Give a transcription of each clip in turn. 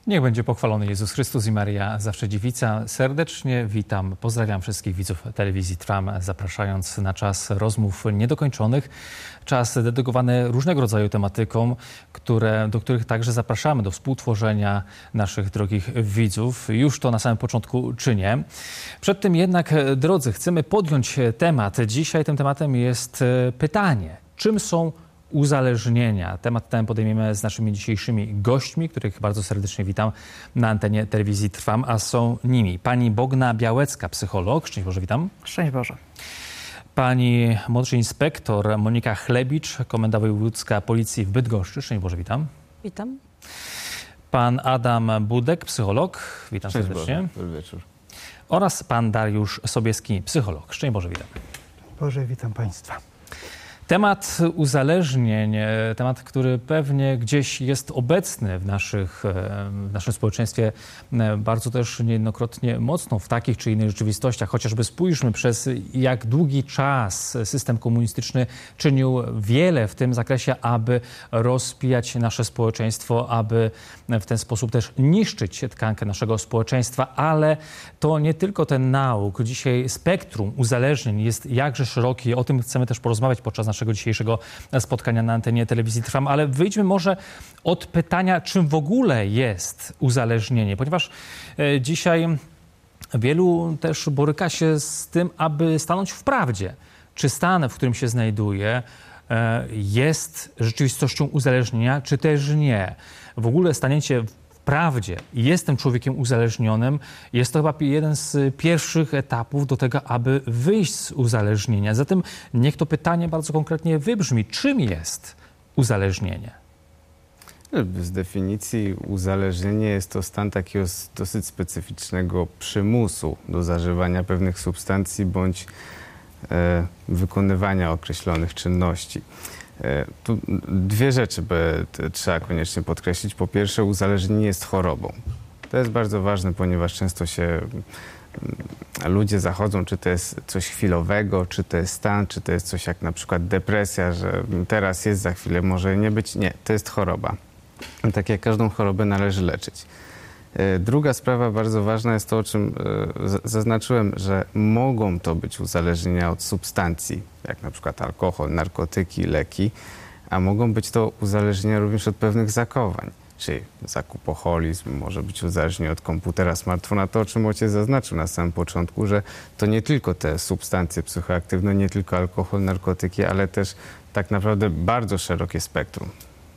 Niech będzie pochwalony Jezus Chrystus i Maria zawsze dziewica. Serdecznie witam, pozdrawiam wszystkich widzów telewizji Trwam, zapraszając na czas rozmów niedokończonych. Czas dedykowany różnego rodzaju tematykom, do których także zapraszamy do współtworzenia naszych drogich widzów. Już to na samym początku czynię. Przed tym jednak, drodzy, chcemy podjąć temat. Dzisiaj tym tematem jest pytanie, czym są uzależnienia. Temat ten podejmiemy z naszymi dzisiejszymi gośćmi, których bardzo serdecznie witam na antenie telewizji Trwam, a są nimi pani Bogna Białecka, psycholog. Szczęść Boże, witam. Szczęść Boże. Pani młodszy inspektor Monika Chlebicz, Komenda Wojewódzka Policji w Bydgoszczy. Szczęść Boże, witam. Witam. Pan Adam Budek, psycholog. Witam Szczęść serdecznie. Boże. Dobry wieczór. Oraz pan Dariusz Sobieski, psycholog. Szczęść Boże, witam. Boże, witam Państwa. Temat uzależnień, temat, który pewnie gdzieś jest obecny w naszym społeczeństwie bardzo też niejednokrotnie mocno w takich czy innych rzeczywistościach. Chociażby spójrzmy, przez jak długi czas system komunistyczny czynił wiele w tym zakresie, aby rozpijać nasze społeczeństwo, aby w ten sposób też niszczyć tkankę naszego społeczeństwa. Ale to nie tylko ten nauk. Dzisiaj spektrum uzależnień jest jakże szerokie. O tym chcemy też porozmawiać podczas naszego dzisiejszego spotkania na antenie telewizji Trwam, ale wyjdźmy może od pytania, czym w ogóle jest uzależnienie, ponieważ dzisiaj wielu też boryka się z tym, aby stanąć w prawdzie. Czy stan, w którym się znajduje, jest rzeczywistością uzależnienia, czy też nie. W ogóle staniecie prawdzie i jestem człowiekiem uzależnionym, jest to chyba jeden z pierwszych etapów do tego, aby wyjść z uzależnienia. Zatem niech to pytanie bardzo konkretnie wybrzmi. Czym jest uzależnienie? Z definicji uzależnienie jest to stan takiego dosyć specyficznego przymusu do zażywania pewnych substancji bądź wykonywania określonych czynności. Tu dwie rzeczy trzeba koniecznie podkreślić. Po pierwsze, uzależnienie jest chorobą. To jest bardzo ważne, ponieważ często się ludzie zachodzą, czy to jest coś chwilowego, czy to jest stan, czy to jest coś jak na przykład depresja, że teraz jest, za chwilę może nie być. Nie, to jest choroba. I tak jak każdą chorobę należy leczyć. Druga sprawa bardzo ważna jest to, o czym zaznaczyłem, że mogą to być uzależnienia od substancji, jak na przykład alkohol, narkotyki, leki, a mogą być to uzależnienia również od pewnych zachowań, czyli zakupoholizm, może być uzależnienie od komputera, smartfona, to o czym ojciec zaznaczył na samym początku, że to nie tylko te substancje psychoaktywne, nie tylko alkohol, narkotyki, ale też tak naprawdę bardzo szerokie spektrum.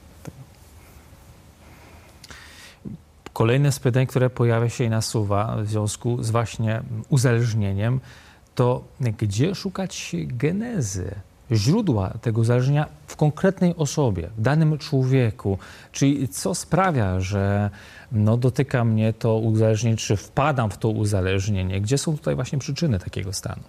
Kolejne z pytań, które pojawia się i nasuwa w związku z właśnie uzależnieniem, to gdzie szukać genezy, źródła tego uzależnienia w konkretnej osobie, w danym człowieku? Czyli co sprawia, że dotyka mnie to uzależnienie, czy wpadam w to uzależnienie? Gdzie są tutaj właśnie przyczyny takiego stanu?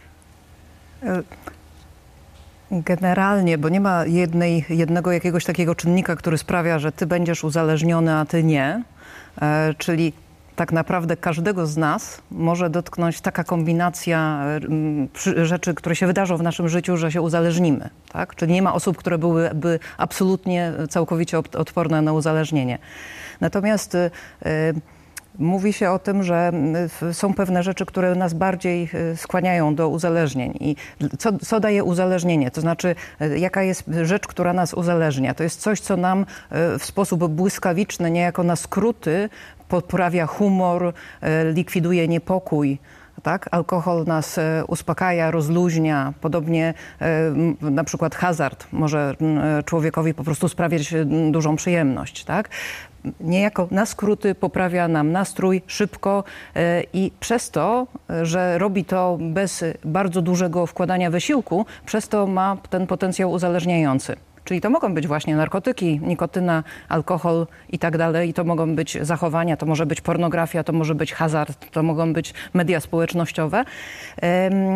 Generalnie, bo nie ma jednego jakiegoś takiego czynnika, który sprawia, że ty będziesz uzależniony, a ty nie. Czyli tak naprawdę każdego z nas może dotknąć taka kombinacja rzeczy, które się wydarzą w naszym życiu, że się uzależnimy. Tak? Czyli nie ma osób, które byłyby absolutnie, całkowicie odporne na uzależnienie. Natomiast mówi się o tym, że są pewne rzeczy, które nas bardziej skłaniają do uzależnień. I co daje uzależnienie? To znaczy, jaka jest rzecz, która nas uzależnia? To jest coś, co nam w sposób błyskawiczny, niejako na skróty, poprawia humor, likwiduje niepokój. Tak? Alkohol nas uspokaja, rozluźnia. Podobnie na przykład hazard może człowiekowi po prostu sprawiać dużą przyjemność. Tak? Niejako na skróty poprawia nam nastrój szybko i przez to, że robi to bez bardzo dużego wkładania wysiłku, przez to ma ten potencjał uzależniający. Czyli to mogą być właśnie narkotyki, nikotyna, alkohol i tak dalej. I to mogą być zachowania, to może być pornografia, to może być hazard, to mogą być media społecznościowe.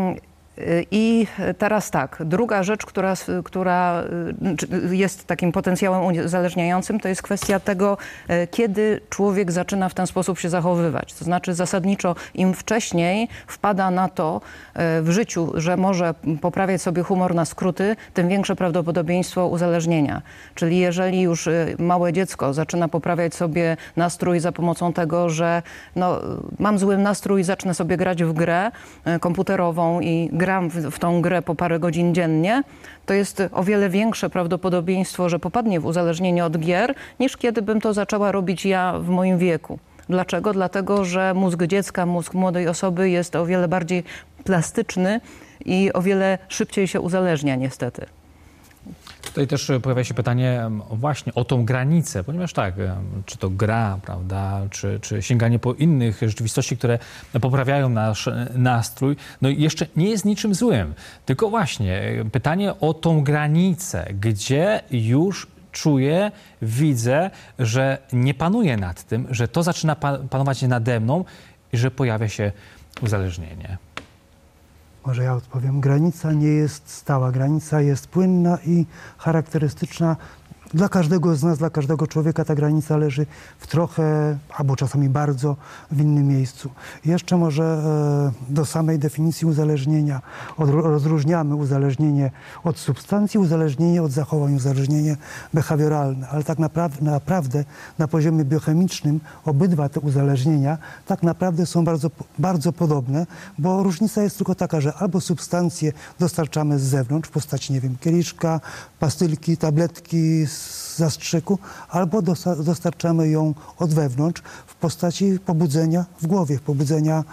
I teraz tak, druga rzecz, która jest takim potencjałem uzależniającym, to jest kwestia tego, kiedy człowiek zaczyna w ten sposób się zachowywać. To znaczy zasadniczo im wcześniej wpada na to w życiu, że może poprawiać sobie humor na skróty, tym większe prawdopodobieństwo uzależnienia. Czyli jeżeli już małe dziecko zaczyna poprawiać sobie nastrój za pomocą tego, że mam zły nastrój, zacznę sobie grać w grę komputerową i gram w tą grę po parę godzin dziennie, to jest o wiele większe prawdopodobieństwo, że popadnie w uzależnienie od gier, niż kiedy bym to zaczęła robić ja w moim wieku. Dlaczego? Dlatego, że mózg dziecka, mózg młodej osoby jest o wiele bardziej plastyczny i o wiele szybciej się uzależnia niestety. Tutaj też pojawia się pytanie właśnie o tą granicę, ponieważ tak, czy to gra, prawda, czy sięganie po innych rzeczywistości, które poprawiają nasz nastrój, jeszcze nie jest niczym złym. Tylko właśnie pytanie o tą granicę, gdzie już czuję, widzę, że nie panuję nad tym, że to zaczyna panować nade mną i że pojawia się uzależnienie. Może ja odpowiem. Granica nie jest stała. Granica jest płynna i charakterystyczna. Dla każdego z nas, dla każdego człowieka ta granica leży w trochę, albo czasami bardzo, w innym miejscu. Jeszcze może do samej definicji uzależnienia. Rozróżniamy uzależnienie od substancji, uzależnienie od zachowań, uzależnienie behawioralne. Ale tak naprawdę na poziomie biochemicznym obydwa te uzależnienia tak naprawdę są bardzo, bardzo podobne, bo różnica jest tylko taka, że albo substancje dostarczamy z zewnątrz w postaci, nie wiem, kieliszka, pastylki, tabletki, zastrzyku, albo dostarczamy ją od wewnątrz w postaci pobudzenia w głowie, pobudzenia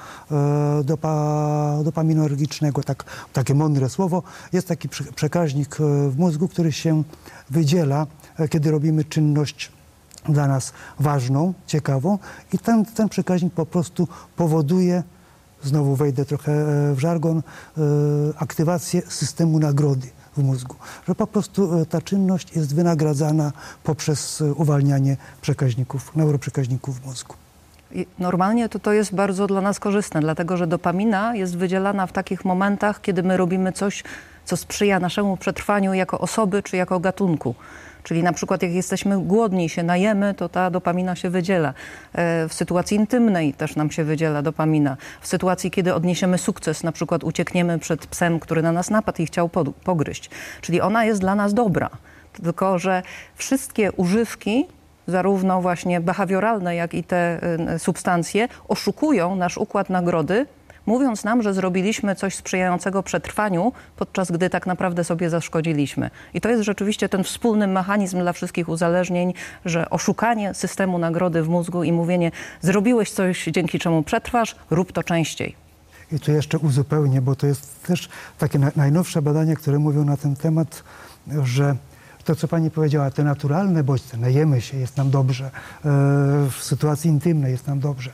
dopaminergicznego. Takie mądre słowo. Jest taki przekaźnik w mózgu, który się wydziela, kiedy robimy czynność dla nas ważną, ciekawą i ten przekaźnik po prostu powoduje, znowu wejdę trochę w żargon, aktywację systemu nagrody w mózgu, że po prostu ta czynność jest wynagradzana poprzez uwalnianie neuroprzekaźników w mózgu. I normalnie to jest bardzo dla nas korzystne, dlatego że dopamina jest wydzielana w takich momentach, kiedy my robimy coś, co sprzyja naszemu przetrwaniu jako osoby czy jako gatunku. Czyli na przykład jak jesteśmy głodni i się najemy, to ta dopamina się wydziela. W sytuacji intymnej też nam się wydziela dopamina. W sytuacji, kiedy odniesiemy sukces, na przykład uciekniemy przed psem, który na nas napadł i chciał pogryźć. Czyli ona jest dla nas dobra. Tylko że wszystkie używki, zarówno właśnie behawioralne, jak i te substancje, oszukują nasz układ nagrody, mówiąc nam, że zrobiliśmy coś sprzyjającego przetrwaniu, podczas gdy tak naprawdę sobie zaszkodziliśmy. I to jest rzeczywiście ten wspólny mechanizm dla wszystkich uzależnień, że oszukanie systemu nagrody w mózgu i mówienie, zrobiłeś coś, dzięki czemu przetrwasz, rób to częściej. I tu jeszcze uzupełnię, bo to jest też takie najnowsze badania, które mówią na ten temat, że to, co pani powiedziała, te naturalne bodźce, najemy się, jest nam dobrze, w sytuacji intymnej jest nam dobrze,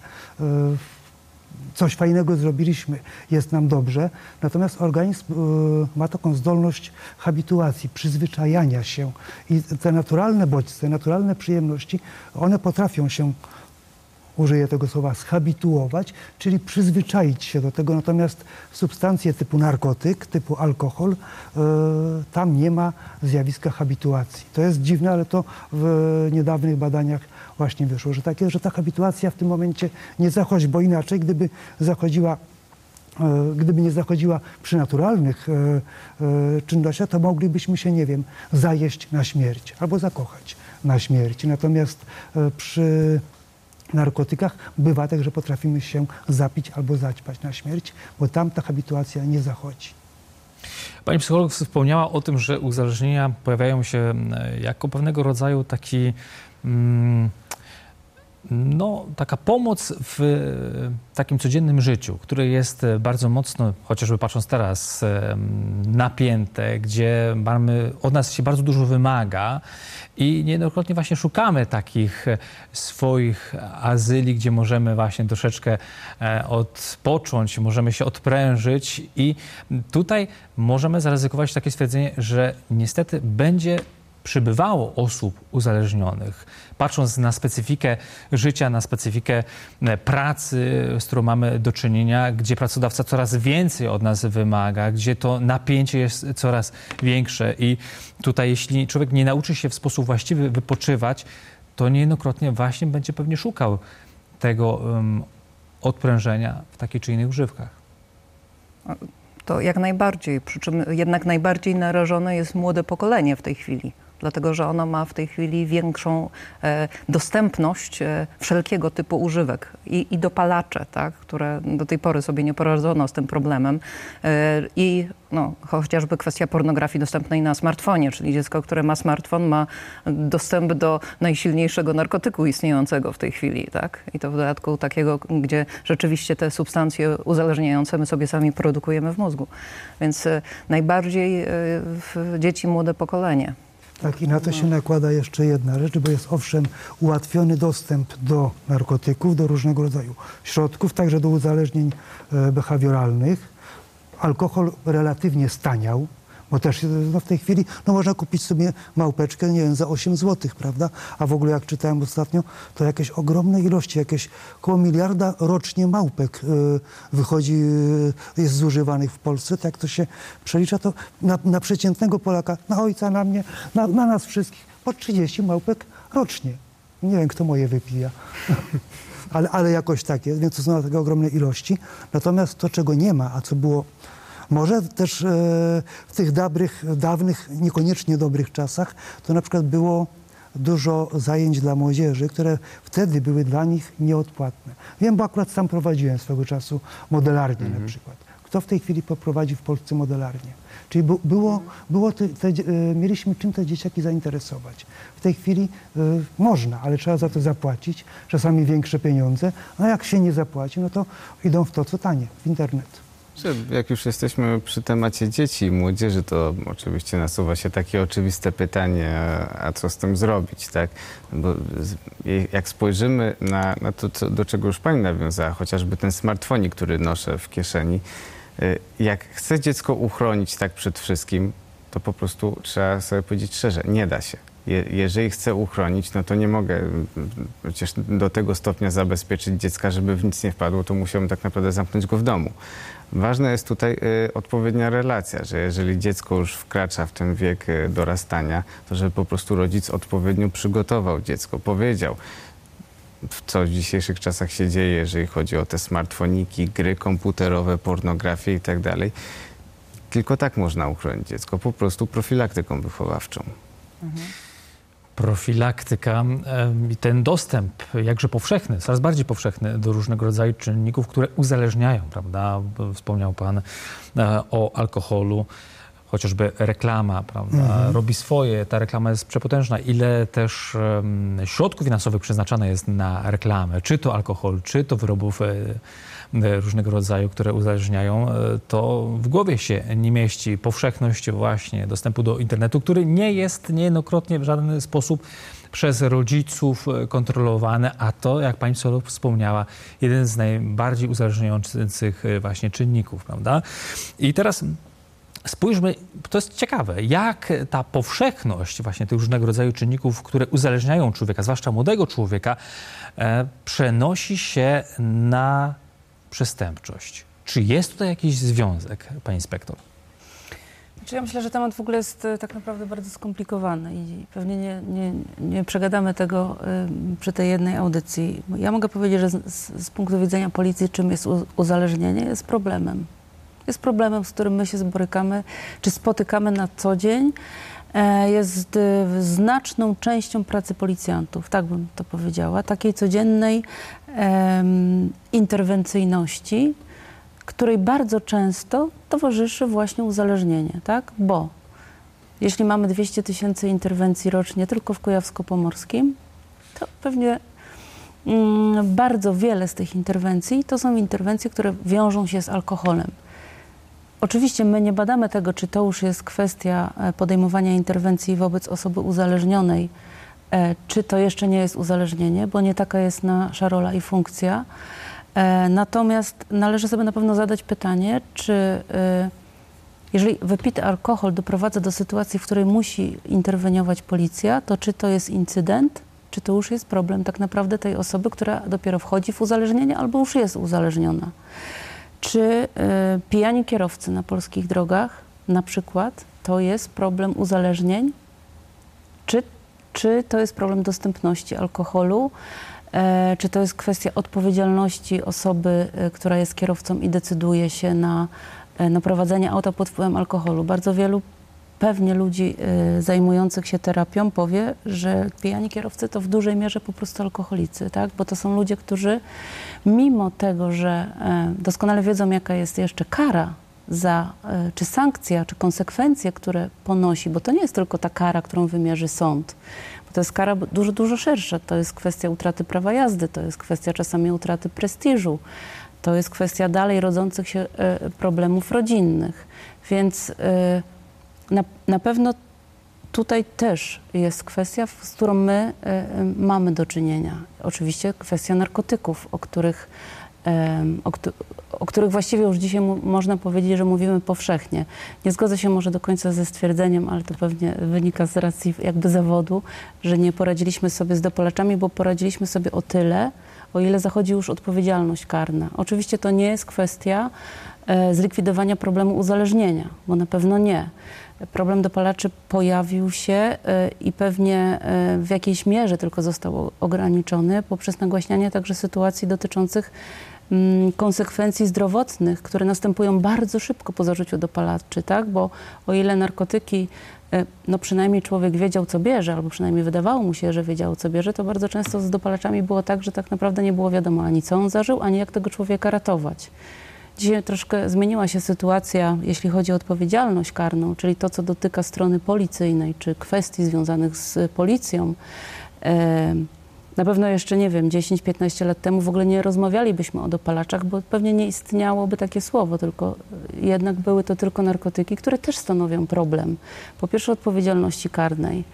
coś fajnego zrobiliśmy, jest nam dobrze. Natomiast organizm ma taką zdolność habituacji, przyzwyczajania się. I te naturalne bodźce, naturalne przyjemności, one potrafią się, użyję tego słowa, zhabituować, czyli przyzwyczaić się do tego. Natomiast substancje typu narkotyk, typu alkohol, tam nie ma zjawiska habituacji. To jest dziwne, ale to w niedawnych badaniach właśnie wyszło, że ta habituacja w tym momencie nie zachodzi, bo inaczej, gdyby nie zachodziła przy naturalnych czynnościach, to moglibyśmy się, nie wiem, zajeść na śmierć albo zakochać na śmierć. Natomiast przy narkotykach bywa tak, że potrafimy się zapić albo zaćpać na śmierć, bo tam ta habituacja nie zachodzi. Pani psycholog wspomniała o tym, że uzależnienia pojawiają się jako pewnego rodzaju taki taka pomoc w takim codziennym życiu, które jest bardzo mocno, chociażby patrząc teraz, napięte, gdzie od nas się bardzo dużo wymaga i niejednokrotnie właśnie szukamy takich swoich azyli, gdzie możemy właśnie troszeczkę odpocząć, możemy się odprężyć i tutaj możemy zaryzykować takie stwierdzenie, że niestety będzie przybywało osób uzależnionych, patrząc na specyfikę życia, na specyfikę pracy, z którą mamy do czynienia, gdzie pracodawca coraz więcej od nas wymaga, gdzie to napięcie jest coraz większe i tutaj jeśli człowiek nie nauczy się w sposób właściwy wypoczywać, to niejednokrotnie właśnie będzie pewnie szukał tego odprężenia w takich czy innych używkach. To jak najbardziej, przy czym jednak najbardziej narażone jest młode pokolenie w tej chwili. Dlatego, że ono ma w tej chwili większą dostępność wszelkiego typu używek i dopalacze, tak, które do tej pory sobie nie poradzono z tym problemem. I chociażby kwestia pornografii dostępnej na smartfonie, czyli dziecko, które ma smartfon, ma dostęp do najsilniejszego narkotyku istniejącego w tej chwili, tak? I to w dodatku takiego, gdzie rzeczywiście te substancje uzależniające my sobie sami produkujemy w mózgu. Więc najbardziej dzieci, młode pokolenie. Tak, i na to się nakłada jeszcze jedna rzecz, bo jest owszem ułatwiony dostęp do narkotyków, do różnego rodzaju środków, także do uzależnień behawioralnych. Alkohol relatywnie staniał, bo też w tej chwili można kupić sobie małpeczkę, nie wiem, za 8 zł, prawda? A w ogóle jak czytałem ostatnio, to jakieś ogromne ilości, jakieś około 1 miliarda rocznie małpek wychodzi, jest zużywanych w Polsce. Tak jak to się przelicza, to na przeciętnego Polaka, na ojca, na mnie, na nas wszystkich, po 30 małpek rocznie. Nie wiem, kto moje wypija. Ale jakoś tak jest, więc to są takie ogromne ilości. Natomiast to, czego nie ma, a co było może też w tych dawnych, niekoniecznie dobrych czasach, to na przykład było dużo zajęć dla młodzieży, które wtedy były dla nich nieodpłatne. Wiem, bo akurat sam prowadziłem swego czasu modelarnię na przykład. Kto w tej chwili poprowadzi w Polsce modelarnię? Czyli mieliśmy czym te dzieciaki zainteresować. W tej chwili można, ale trzeba za to zapłacić, czasami większe pieniądze. No jak się nie zapłaci, no to idą w to, co tanie, w internet. Jak już jesteśmy przy temacie dzieci i młodzieży, to oczywiście nasuwa się takie oczywiste pytanie, a co z tym zrobić, tak? Bo jak spojrzymy na to, do czego już pani nawiązała, chociażby ten smartfonik, który noszę w kieszeni, jak chce dziecko uchronić tak przed wszystkim, to po prostu trzeba sobie powiedzieć szczerze, nie da się. Jeżeli chcę uchronić, no to nie mogę przecież do tego stopnia zabezpieczyć dziecka, żeby w nic nie wpadło, to musiałbym tak naprawdę zamknąć go w domu. Ważna jest tutaj odpowiednia relacja, że jeżeli dziecko już wkracza w ten wiek dorastania, to żeby po prostu rodzic odpowiednio przygotował dziecko, powiedział, co w dzisiejszych czasach się dzieje, jeżeli chodzi o te smartfoniki, gry komputerowe, pornografię i tak dalej. Tylko tak można uchronić dziecko, po prostu profilaktyką wychowawczą. Profilaktyka i ten dostęp, jakże powszechny, coraz bardziej powszechny do różnego rodzaju czynników, które uzależniają, prawda? Wspomniał pan o alkoholu, chociażby reklama, prawda? Robi swoje, ta reklama jest przepotężna. Ile też środków finansowych przeznaczane jest na reklamę, czy to alkohol, czy to wyrobów różnego rodzaju, które uzależniają, to w głowie się nie mieści powszechność właśnie dostępu do internetu, który nie jest niejednokrotnie w żaden sposób przez rodziców kontrolowany, a to, jak pani wspomniała, jeden z najbardziej uzależniających właśnie czynników, prawda? I teraz spójrzmy, to jest ciekawe, jak ta powszechność właśnie tych różnego rodzaju czynników, które uzależniają człowieka, zwłaszcza młodego człowieka, przenosi się na przestępczość. Czy jest tutaj jakiś związek, pani inspektor? Ja myślę, że temat w ogóle jest tak naprawdę bardzo skomplikowany i pewnie nie przegadamy tego przy tej jednej audycji. Ja mogę powiedzieć, że z punktu widzenia policji, czym jest uzależnienie, jest problemem. Jest problemem, z którym my się borykamy, czy spotykamy na co dzień. Jest znaczną częścią pracy policjantów, tak bym to powiedziała, takiej codziennej interwencyjności, której bardzo często towarzyszy właśnie uzależnienie, tak? Bo jeśli mamy 200 000 interwencji rocznie tylko w Kujawsko-Pomorskim, to pewnie bardzo wiele z tych interwencji to są interwencje, które wiążą się z alkoholem. Oczywiście my nie badamy tego, czy to już jest kwestia podejmowania interwencji wobec osoby uzależnionej, czy to jeszcze nie jest uzależnienie, bo nie taka jest nasza rola i funkcja. Natomiast należy sobie na pewno zadać pytanie, czy Jeżeli wypity alkohol doprowadza do sytuacji, w której musi interweniować policja, to czy to jest incydent, czy to już jest problem tak naprawdę tej osoby, która dopiero wchodzi w uzależnienie albo już jest uzależniona. Czy pijani kierowcy na polskich drogach na przykład to jest problem uzależnień? Czy to jest problem dostępności alkoholu? Czy to jest kwestia odpowiedzialności osoby, która jest kierowcą i decyduje się na prowadzenie auta pod wpływem alkoholu? Bardzo wielu pewnie ludzi zajmujących się terapią powie, że pijani kierowcy to w dużej mierze po prostu alkoholicy, tak? Bo to są ludzie, którzy mimo tego, że doskonale wiedzą, jaka jest jeszcze kara czy sankcja, czy konsekwencje, które ponosi, bo to nie jest tylko ta kara, którą wymierzy sąd, bo to jest kara dużo, dużo szersza. To jest kwestia utraty prawa jazdy, to jest kwestia czasami utraty prestiżu, to jest kwestia dalej rodzących się problemów rodzinnych. Więc na pewno tutaj też jest kwestia, z którą my mamy do czynienia. Oczywiście kwestia narkotyków, o których właściwie już dzisiaj można powiedzieć, że mówimy powszechnie. Nie zgodzę się może do końca ze stwierdzeniem, ale to pewnie wynika z racji jakby zawodu, że nie poradziliśmy sobie z dopalaczami, bo poradziliśmy sobie o tyle, o ile zachodzi już odpowiedzialność karna. Oczywiście to nie jest kwestia zlikwidowania problemu uzależnienia, bo na pewno nie. Problem dopalaczy pojawił się i pewnie w jakiejś mierze tylko został ograniczony poprzez nagłaśnianie także sytuacji dotyczących konsekwencji zdrowotnych, które następują bardzo szybko po zażyciu dopalaczy, tak? Bo o ile narkotyki, no przynajmniej człowiek wiedział, co bierze, albo przynajmniej wydawało mu się, że wiedział, co bierze, to bardzo często z dopalaczami było tak, że tak naprawdę nie było wiadomo ani co on zażył, ani jak tego człowieka ratować. Dzisiaj troszkę zmieniła się sytuacja, jeśli chodzi o odpowiedzialność karną, czyli to, co dotyka strony policyjnej, czy kwestii związanych z policją. Na pewno jeszcze, nie wiem, 10-15 lat temu w ogóle nie rozmawialibyśmy o dopalaczach, bo pewnie nie istniałoby takie słowo, tylko jednak były to tylko narkotyki, które też stanowią problem. Po pierwsze odpowiedzialności karnej,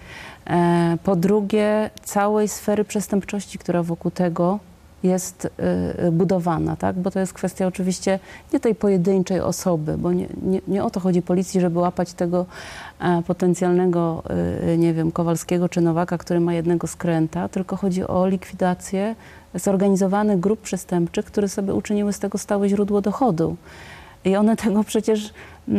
po drugie całej sfery przestępczości, która wokół tego jest budowana, tak? Bo to jest kwestia oczywiście nie tej pojedynczej osoby, bo nie o to chodzi policji, żeby łapać tego potencjalnego, nie wiem, Kowalskiego czy Nowaka, który ma jednego skręta, tylko chodzi o likwidację zorganizowanych grup przestępczych, które sobie uczyniły z tego stałe źródło dochodu. I one tego przecież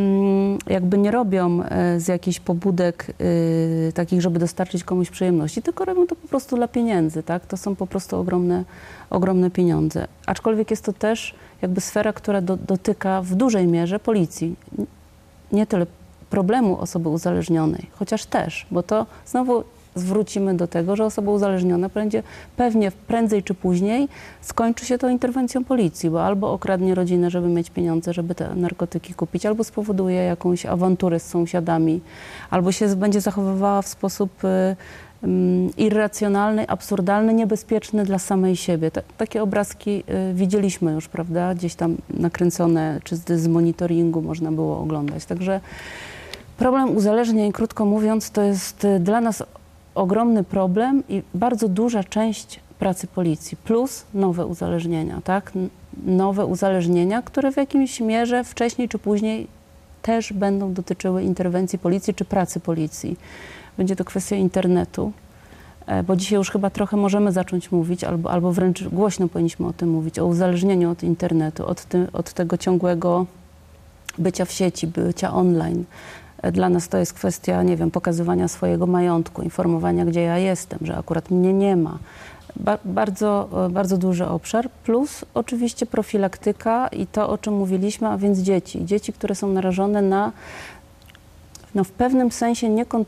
jakby nie robią z jakichś pobudek takich, żeby dostarczyć komuś przyjemności, tylko robią to po prostu dla pieniędzy, tak? To są po prostu ogromne pieniądze. Aczkolwiek jest to też jakby sfera, która dotyka w dużej mierze policji. Nie tyle problemu osoby uzależnionej, chociaż też, bo to znowu zwrócimy do tego, że osoba uzależniona będzie pewnie prędzej czy później skończy się to interwencją policji, bo albo okradnie rodzinę, żeby mieć pieniądze, żeby te narkotyki kupić, albo spowoduje jakąś awanturę z sąsiadami, albo się będzie zachowywała w sposób irracjonalny, absurdalny, niebezpieczny dla samej siebie. Takie obrazki widzieliśmy już, prawda? Gdzieś tam nakręcone, czy z monitoringu można było oglądać. Także problem uzależnień, krótko mówiąc, to jest dla nas ogromny problem i bardzo duża część pracy policji, plus nowe uzależnienia, tak? Nowe uzależnienia, które w jakimś mierze wcześniej czy później też będą dotyczyły interwencji policji czy pracy policji. Będzie to kwestia internetu, bo dzisiaj już chyba trochę możemy zacząć mówić, albo wręcz głośno powinniśmy o tym mówić, o uzależnieniu od internetu, od tego ciągłego bycia w sieci, bycia online. Dla nas to jest kwestia, nie wiem, pokazywania swojego majątku, informowania, gdzie ja jestem, że akurat mnie nie ma. Bardzo duży obszar, plus oczywiście profilaktyka i to, o czym mówiliśmy, a więc dzieci. Dzieci, które są narażone na w pewnym sensie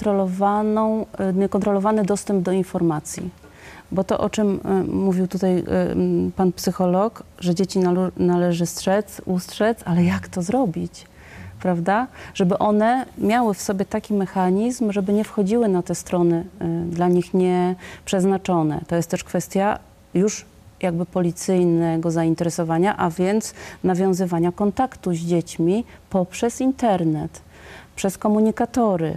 niekontrolowany dostęp do informacji. Bo to, o czym mówił tutaj pan psycholog, że dzieci należy ustrzec, ale jak to zrobić? Prawda? Żeby one miały w sobie taki mechanizm, żeby nie wchodziły na te strony dla nich nieprzeznaczone. To jest też kwestia już jakby policyjnego zainteresowania, a więc nawiązywania kontaktu z dziećmi poprzez internet, przez komunikatory.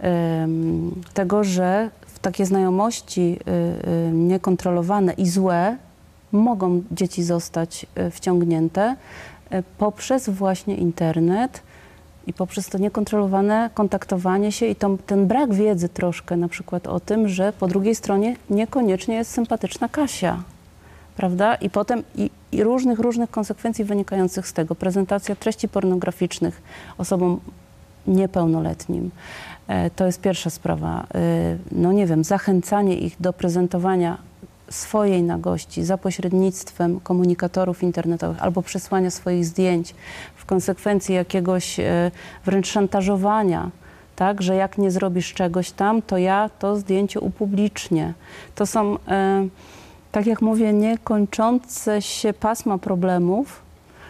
Tego, że takie znajomości niekontrolowane i złe mogą dzieci zostać wciągnięte poprzez właśnie internet. I poprzez to niekontrolowane kontaktowanie się i ten brak wiedzy troszkę na przykład o tym, że po drugiej stronie niekoniecznie jest sympatyczna Kasia, prawda? I potem i różnych konsekwencji wynikających z tego. Prezentacja treści pornograficznych osobom niepełnoletnim. To jest pierwsza sprawa. No nie wiem, zachęcanie ich do prezentowania swojej nagości za pośrednictwem komunikatorów internetowych albo przesłania swoich zdjęć, w konsekwencji jakiegoś wręcz szantażowania, tak, że jak nie zrobisz czegoś tam, to ja to zdjęcie upublicznię. To są, tak jak mówię, niekończące się pasma problemów,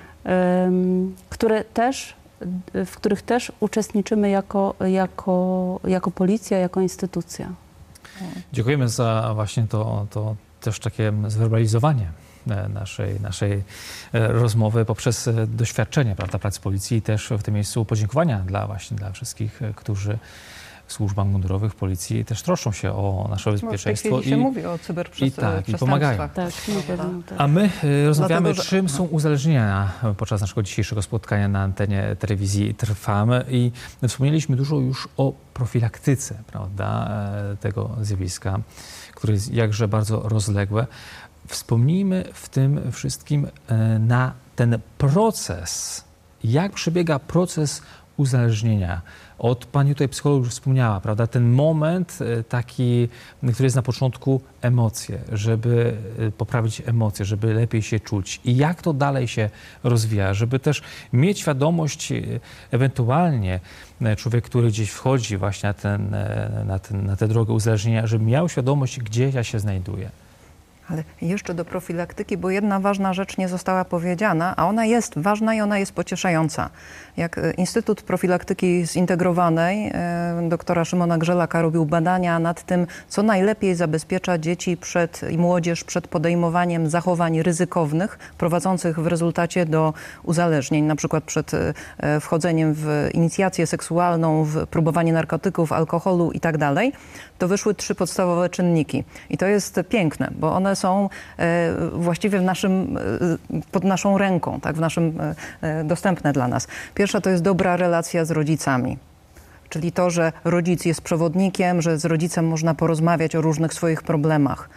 w których też uczestniczymy jako policja, jako instytucja. Dziękujemy za właśnie to też takie zwerbalizowanie naszej rozmowy poprzez doświadczenie, prawda, pracy policji i też w tym miejscu podziękowania dla wszystkich, którzy w służbach mundurowych policji też troszczą się o nasze bezpieczeństwo. W tej chwili się mówi o cyberprzestępstwach. I pomagają. Tak, A my rozmawiamy, Dlatego, że... czym są uzależnienia podczas naszego dzisiejszego spotkania na antenie telewizji Trwam i wspomnieliśmy dużo już o profilaktyce, prawda, tego zjawiska, które jest jakże bardzo rozległe. Wspomnijmy w tym wszystkim na ten proces, jak przebiega proces uzależnienia. Pani tutaj psycholog już wspomniała, prawda, ten moment taki, który jest na początku emocje, żeby poprawić emocje, żeby lepiej się czuć i jak to dalej się rozwija, żeby też mieć świadomość, ewentualnie człowiek, który gdzieś wchodzi właśnie na tę drogę uzależnienia, żeby miał świadomość, gdzie ja się znajduję. Ale jeszcze do profilaktyki, bo jedna ważna rzecz nie została powiedziana, a ona jest ważna i ona jest pocieszająca. Jak Instytut Profilaktyki Zintegrowanej doktora Szymona Grzelaka robił badania nad tym, co najlepiej zabezpiecza dzieci i młodzież przed podejmowaniem zachowań ryzykownych, prowadzących w rezultacie do uzależnień, na przykład przed wchodzeniem w inicjację seksualną, w próbowanie narkotyków, alkoholu i tak dalej, to wyszły 3 podstawowe czynniki. I to jest piękne, bo one są właściwie pod naszą ręką, tak, dostępne dla nas. Pierwsza to jest dobra relacja z rodzicami. Czyli to, że rodzic jest przewodnikiem, że z rodzicem można porozmawiać o różnych swoich problemach.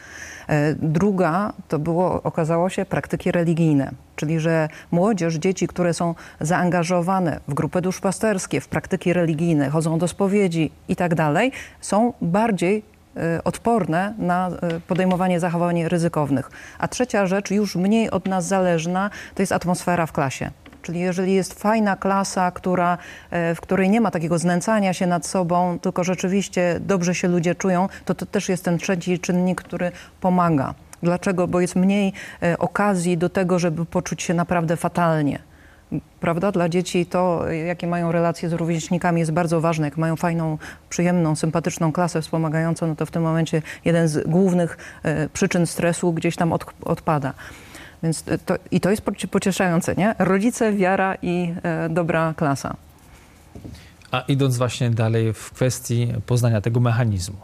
Druga to okazało się praktyki religijne, czyli że młodzież, dzieci, które są zaangażowane w grupy duszpasterskie, w praktyki religijne, chodzą do spowiedzi i tak dalej, są bardziej odporne na podejmowanie zachowań ryzykownych. A trzecia rzecz, już mniej od nas zależna, to jest atmosfera w klasie. Czyli jeżeli jest fajna klasa, w której nie ma takiego znęcania się nad sobą, tylko rzeczywiście dobrze się ludzie czują, to też jest ten trzeci czynnik, który pomaga. Dlaczego? Bo jest mniej okazji do tego, żeby poczuć się naprawdę fatalnie. Prawda? Dla dzieci to, jakie mają relacje z rówieśnikami, jest bardzo ważne. Jak mają fajną, przyjemną, sympatyczną klasę wspomagającą, no to w tym momencie jeden z głównych przyczyn stresu gdzieś tam odpada. Więc to jest pocieszające, nie? Rodzice, wiara i dobra klasa. A idąc właśnie dalej w kwestii poznania tego mechanizmu.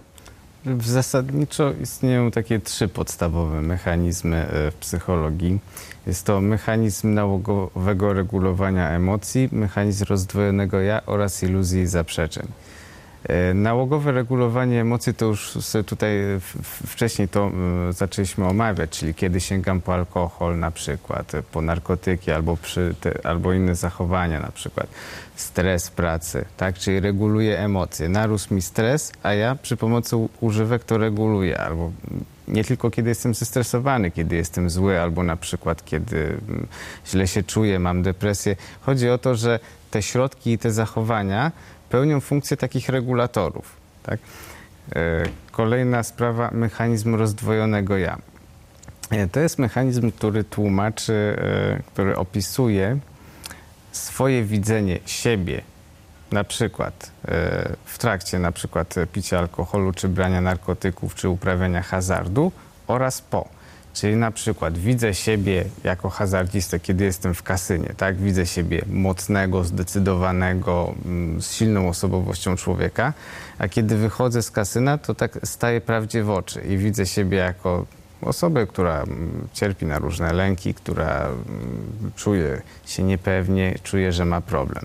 Zasadniczo istnieją takie 3 podstawowe mechanizmy w psychologii. Jest to mechanizm nałogowego regulowania emocji, mechanizm rozdwojonego ja oraz iluzji i zaprzeczeń. Nałogowe regulowanie emocji to już tutaj wcześniej to zaczęliśmy omawiać, czyli kiedy sięgam po alkohol na przykład, po narkotyki albo inne zachowania na przykład, stres w pracy, tak? Czyli reguluję emocje. Narósł mi stres, a ja przy pomocy używek to reguluję, albo nie tylko kiedy jestem zestresowany, kiedy jestem zły, albo na przykład kiedy źle się czuję, mam depresję. Chodzi o to, że te środki i te zachowania pełnią funkcję takich regulatorów. Tak? Kolejna sprawa, mechanizm rozdwojonego ja. To jest mechanizm, który tłumaczy, który opisuje swoje widzenie siebie, na przykład w trakcie na przykład picia alkoholu, czy brania narkotyków, czy uprawiania hazardu oraz po. Czyli na przykład widzę siebie jako hazardzistę, kiedy jestem w kasynie, tak? Widzę siebie mocnego, zdecydowanego, z silną osobowością człowieka, a kiedy wychodzę z kasyna, to tak staję prawdzie w oczy i widzę siebie jako osobę, która cierpi na różne lęki, która czuje się niepewnie, czuje, że ma problem.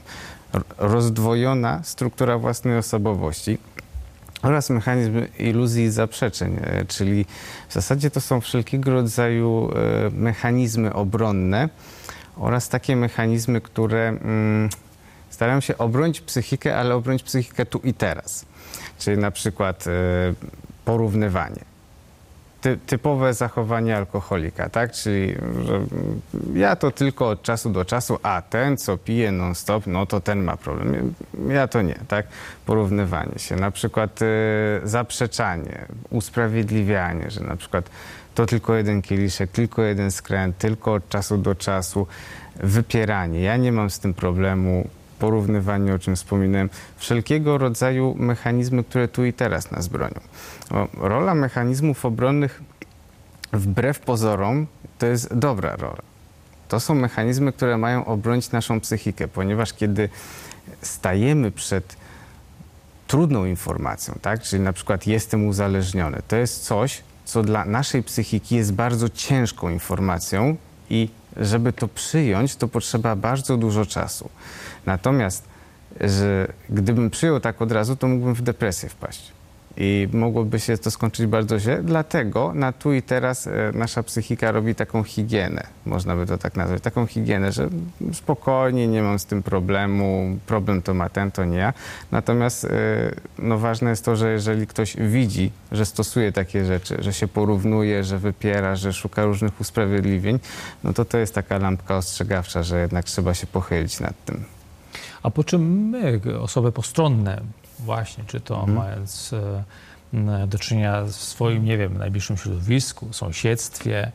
rozdwojona struktura własnej osobowości oraz mechanizm iluzji i zaprzeczeń, czyli w zasadzie to są wszelkiego rodzaju mechanizmy obronne oraz takie mechanizmy, które starają się obronić psychikę, ale obronić psychikę tu i teraz. Czyli na przykład porównywanie. Typowe zachowanie alkoholika, tak? Czyli że ja to tylko od czasu do czasu, a ten, co pije non-stop, no to ten ma problem. Ja to nie, tak? Porównywanie się. Na przykład zaprzeczanie, usprawiedliwianie, że na przykład to tylko jeden kieliszek, tylko jeden skręt, tylko od czasu do czasu. Wypieranie. Ja nie mam z tym problemu. Porównywanie, o czym wspominałem, wszelkiego rodzaju mechanizmy, które tu i teraz nas bronią. Rola mechanizmów obronnych, wbrew pozorom, to jest dobra rola. To są mechanizmy, które mają obronić naszą psychikę, ponieważ kiedy stajemy przed trudną informacją, tak, czyli na przykład jestem uzależniony, to jest coś, co dla naszej psychiki jest bardzo ciężką informacją i żeby to przyjąć, to potrzeba bardzo dużo czasu. Natomiast, że gdybym przyjął tak od razu, to mógłbym w depresję wpaść. I mogłoby się to skończyć bardzo źle. Dlatego na tu i teraz nasza psychika robi taką higienę, można by to tak nazwać, taką higienę, że spokojnie, nie mam z tym problemu, problem to ma ten, to nie ja. Natomiast no, ważne jest to, że jeżeli ktoś widzi, że stosuje takie rzeczy, że się porównuje, że wypiera, że szuka różnych usprawiedliwień, no to jest taka lampka ostrzegawcza, że jednak trzeba się pochylić nad tym. A po czym my, osoby postronne, właśnie, czy to mając do czynienia w swoim, nie wiem, najbliższym środowisku, sąsiedztwie,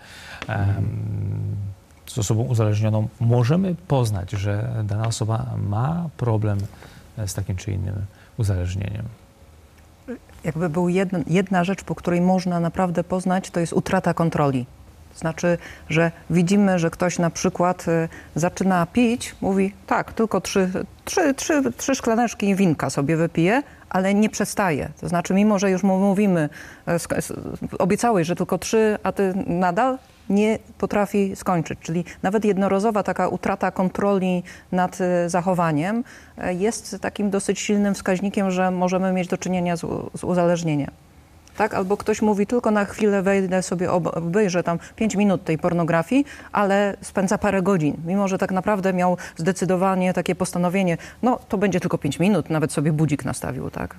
z osobą uzależnioną, możemy poznać, że dana osoba ma problem z takim czy innym uzależnieniem? Jakby był jedna rzecz, po której można naprawdę poznać, to jest utrata kontroli. To znaczy, że widzimy, że ktoś na przykład zaczyna pić, mówi tak, tylko trzy szklaneczki winka sobie wypije, ale nie przestaje. To znaczy, mimo że już mu mówimy, obiecałeś, że tylko 3, a ty nadal nie potrafi skończyć. Czyli nawet jednorazowa taka utrata kontroli nad zachowaniem jest takim dosyć silnym wskaźnikiem, że możemy mieć do czynienia z uzależnieniem. Tak? Albo ktoś mówi, tylko na chwilę wejdę sobie, obejrzę tam 5 minut tej pornografii, ale spędza parę godzin. Mimo że tak naprawdę miał zdecydowanie takie postanowienie, no to będzie tylko 5 minut, nawet sobie budzik nastawił, tak?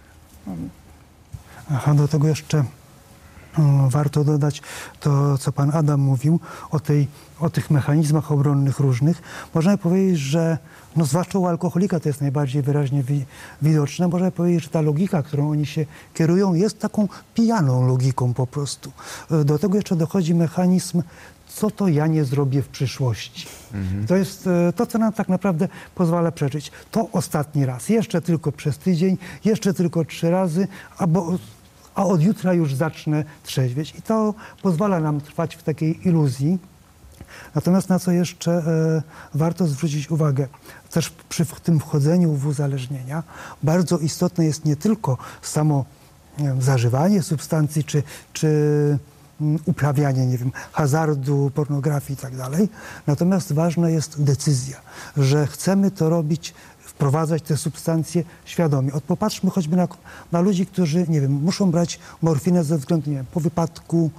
Aha, do tego jeszcze warto dodać to, co pan Adam mówił, o tych mechanizmach obronnych różnych. Można powiedzieć, że no zwłaszcza u alkoholika to jest najbardziej wyraźnie widoczne. Można powiedzieć, że ta logika, którą oni się kierują, jest taką pijaną logiką po prostu. Do tego jeszcze dochodzi mechanizm, co to ja nie zrobię w przyszłości. To jest to, co nam tak naprawdę pozwala przeżyć. To ostatni raz, jeszcze tylko przez tydzień, jeszcze tylko 3 razy, a od jutra już zacznę trzeźwieć. I to pozwala nam trwać w takiej iluzji. Natomiast na co jeszcze warto zwrócić uwagę, też przy tym wchodzeniu w uzależnienia, bardzo istotne jest nie tylko samo, nie wiem, zażywanie substancji, czy uprawianie, nie wiem, hazardu, pornografii i tak dalej. Natomiast ważna jest decyzja, że chcemy to robić, wprowadzać te substancje świadomie. Popatrzmy choćby na ludzi, którzy, nie wiem, muszą brać morfinę ze względu, nie wiem, po wypadku,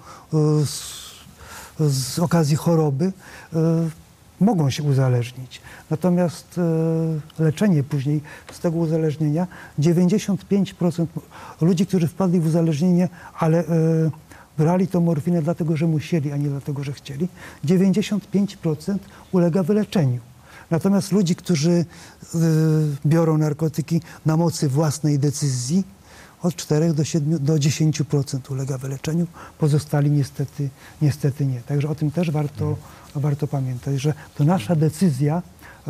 z okazji choroby, mogą się uzależnić. Natomiast leczenie później z tego uzależnienia, 95% ludzi, którzy wpadli w uzależnienie, ale brali tą morfinę dlatego, że musieli, a nie dlatego, że chcieli, 95% ulega wyleczeniu. Natomiast ludzi, którzy biorą narkotyki na mocy własnej decyzji, od 4 do 10% ulega wyleczeniu, pozostali niestety nie. Także o tym też warto pamiętać, że to nasza decyzja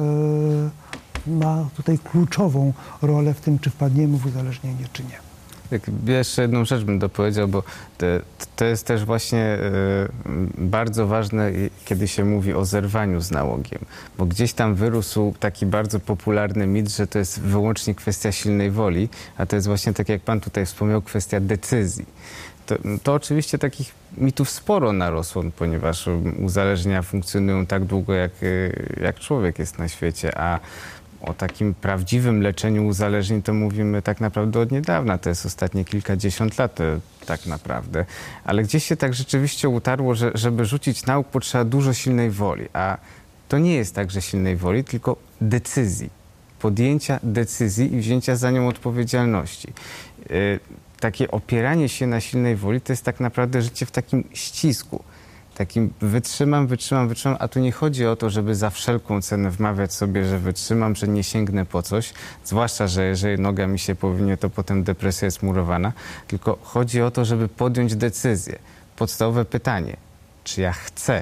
ma tutaj kluczową rolę w tym, czy wpadniemy w uzależnienie, czy nie. Tak, jeszcze jedną rzecz bym dopowiedział, bo to jest też właśnie bardzo ważne, kiedy się mówi o zerwaniu z nałogiem, bo gdzieś tam wyrósł taki bardzo popularny mit, że to jest wyłącznie kwestia silnej woli, a to jest właśnie, tak jak pan tutaj wspomniał, kwestia decyzji. To oczywiście takich mitów sporo narosło, ponieważ uzależnienia funkcjonują tak długo, jak człowiek jest na świecie, a o takim prawdziwym leczeniu uzależnień to mówimy tak naprawdę od niedawna. To jest ostatnie kilkadziesiąt lat tak naprawdę. Ale gdzieś się tak rzeczywiście utarło, że żeby rzucić nauk potrzeba dużo silnej woli. A to nie jest także silnej woli, tylko decyzji. Podjęcia decyzji i wzięcia za nią odpowiedzialności. Takie opieranie się na silnej woli to jest tak naprawdę życie w takim ścisku. Takim wytrzymam, a tu nie chodzi o to, żeby za wszelką cenę wmawiać sobie, że wytrzymam, że nie sięgnę po coś, zwłaszcza, że jeżeli noga mi się powinie, to potem depresja jest murowana, tylko chodzi o to, żeby podjąć decyzję. Podstawowe pytanie, czy ja chcę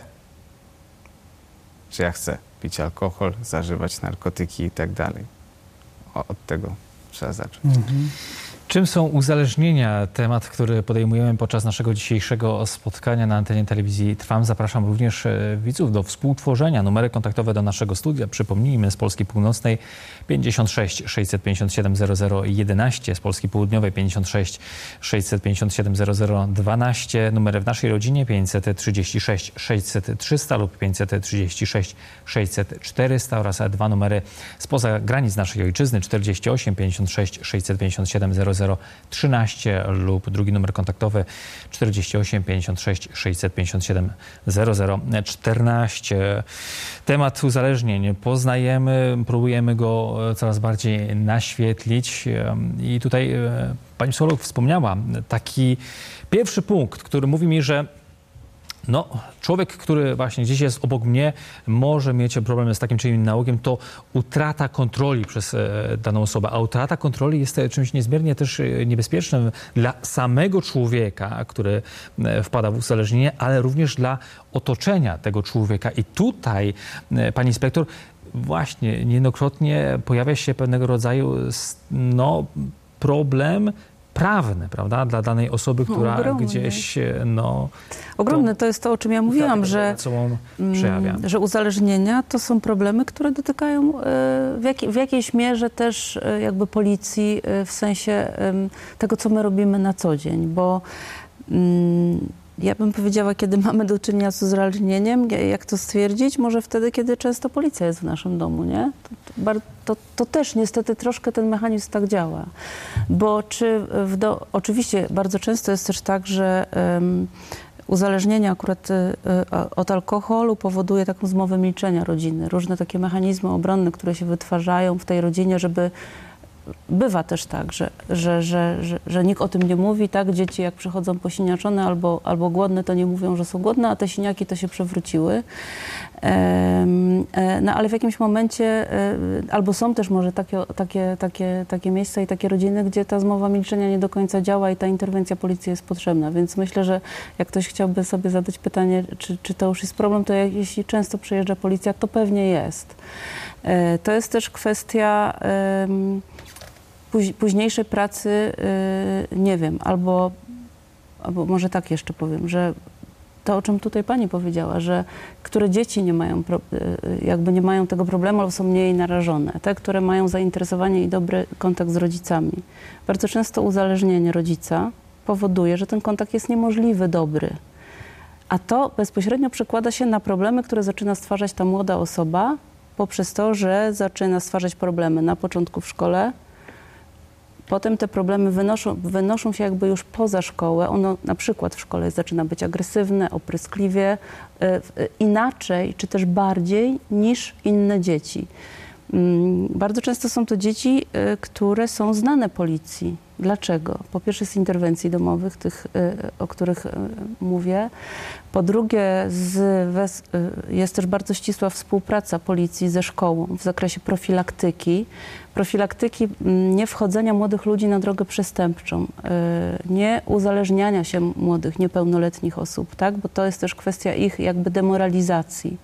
pić alkohol, zażywać narkotyki i tak dalej. Od tego trzeba zacząć. Czym są uzależnienia? Temat, który podejmujemy podczas naszego dzisiejszego spotkania na antenie telewizji Trwam. Zapraszam również widzów do współtworzenia. Numery kontaktowe do naszego studia. Przypomnijmy, z Polski Północnej 56 657 0011, z Polski Południowej 56 657 0012. Numery w naszej rodzinie 536 600 300 lub 536 600 400 oraz dwa numery spoza granic naszej ojczyzny 48 56 657 0013 lub drugi numer kontaktowy 48 56 657 0014. Temat uzależnień poznajemy, próbujemy go coraz bardziej naświetlić i tutaj pani psycholog wspomniała taki pierwszy punkt, który mówi mi, że człowiek, który właśnie gdzieś jest obok mnie, może mieć problemy z takim czy innym nałogiem, to utrata kontroli przez daną osobę. A utrata kontroli jest czymś niezmiernie też niebezpiecznym dla samego człowieka, który wpada w uzależnienie, ale również dla otoczenia tego człowieka. I tutaj, pani inspektor, właśnie niejednokrotnie pojawia się pewnego rodzaju problem prawny, prawda, dla danej osoby, która ogromny. Gdzieś, Ogromne to jest to, o czym ja mówiłam, że uzależnienia to są problemy, które dotykają w jakiejś mierze też jakby policji, w sensie tego, co my robimy na co dzień, bo ja bym powiedziała, kiedy mamy do czynienia z uzależnieniem, jak to stwierdzić? Może wtedy, kiedy często policja jest w naszym domu, nie? To też niestety troszkę ten mechanizm tak działa. Bo oczywiście bardzo często jest też tak, że uzależnienie akurat od alkoholu powoduje taką zmowę milczenia rodziny. Różne takie mechanizmy obronne, które się wytwarzają w tej rodzinie, żeby... Bywa też tak, że nikt o tym nie mówi, tak? Dzieci jak przychodzą posiniaczone albo głodne, to nie mówią, że są głodne, a te siniaki to się przewróciły. Ale w jakimś momencie, albo są też może takie miejsca i takie rodziny, gdzie ta zmowa milczenia nie do końca działa i ta interwencja policji jest potrzebna. Więc myślę, że jak ktoś chciałby sobie zadać pytanie, czy to już jest problem, to jeśli często przyjeżdża policja, to pewnie jest. To jest też kwestia późniejszej pracy, nie wiem, albo może tak jeszcze powiem, że to, o czym tutaj pani powiedziała, że które dzieci nie mają tego problemu, albo są mniej narażone, te, które mają zainteresowanie i dobry kontakt z rodzicami. Bardzo często uzależnienie rodzica powoduje, że ten kontakt jest niemożliwy, dobry. A to bezpośrednio przekłada się na problemy, które zaczyna stwarzać ta młoda osoba, poprzez to, że zaczyna stwarzać problemy na początku w szkole. Potem te problemy wynoszą się jakby już poza szkołę. Ono na przykład w szkole zaczyna być agresywne, opryskliwie, inaczej czy też bardziej niż inne dzieci. Bardzo często są to dzieci, które są znane policji. Dlaczego? Po pierwsze z interwencji domowych, tych, o których mówię. Po drugie jest też bardzo ścisła współpraca policji ze szkołą w zakresie profilaktyki nie wchodzenia młodych ludzi na drogę przestępczą, nie uzależniania się młodych, niepełnoletnich osób, tak? Bo to jest też kwestia ich jakby demoralizacji.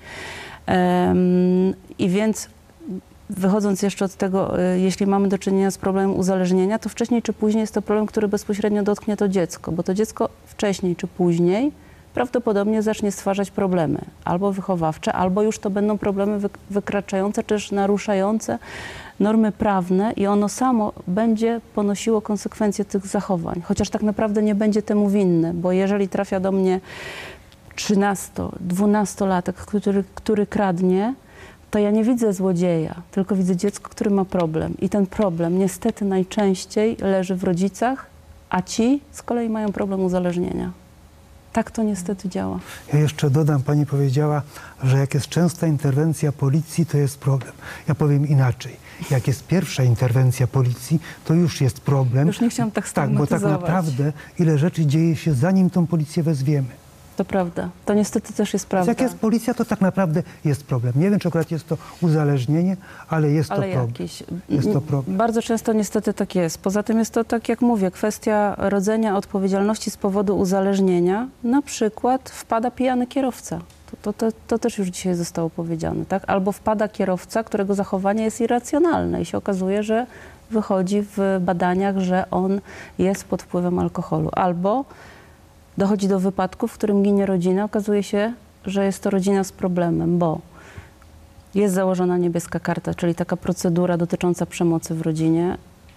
I więc wychodząc jeszcze od tego, jeśli mamy do czynienia z problemem uzależnienia, to wcześniej czy później jest to problem, który bezpośrednio dotknie to dziecko, bo to dziecko wcześniej czy później prawdopodobnie zacznie stwarzać problemy albo wychowawcze, albo już to będą problemy wykraczające, czy też naruszające normy prawne i ono samo będzie ponosiło konsekwencje tych zachowań, chociaż tak naprawdę nie będzie temu winny, bo jeżeli trafia do mnie 13-12-latek, który kradnie, to ja nie widzę złodzieja, tylko widzę dziecko, które ma problem. I ten problem niestety najczęściej leży w rodzicach, a ci z kolei mają problem uzależnienia. Tak to niestety działa. Ja jeszcze dodam, pani powiedziała, że jak jest częsta interwencja policji, to jest problem. Ja powiem inaczej. Jak jest pierwsza interwencja policji, to już jest problem. Już nie chciałam tak Tak, bo tak stygmatyzować. naprawdę ile rzeczy dzieje się, zanim tą policję wezwiemy. To prawda. To niestety też jest Więc prawda. jak jest policja, to tak naprawdę jest problem. Nie wiem, czy akurat jest to uzależnienie, ale jest to problem. Jakiś. Jest to problem. Bardzo często niestety tak jest. Poza tym jest to, tak jak mówię, kwestia rodzenia odpowiedzialności z powodu uzależnienia. Na przykład wpada pijany kierowca. To też już dzisiaj zostało powiedziane, tak? Albo wpada kierowca, którego zachowanie jest irracjonalne i się okazuje, że wychodzi w badaniach, że on jest pod wpływem alkoholu. Albo dochodzi do wypadku, w którym ginie rodzina. Okazuje się, że jest to rodzina z problemem, bo jest założona niebieska karta, czyli taka procedura dotycząca przemocy w rodzinie.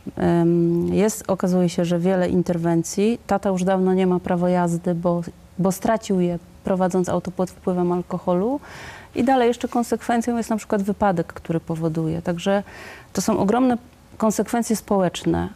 Okazuje się, że wiele interwencji. Tata już dawno nie ma prawa jazdy, bo stracił je prowadząc auto pod wpływem alkoholu. I dalej jeszcze konsekwencją jest na przykład wypadek, który powoduje. Także to są ogromne konsekwencje społeczne,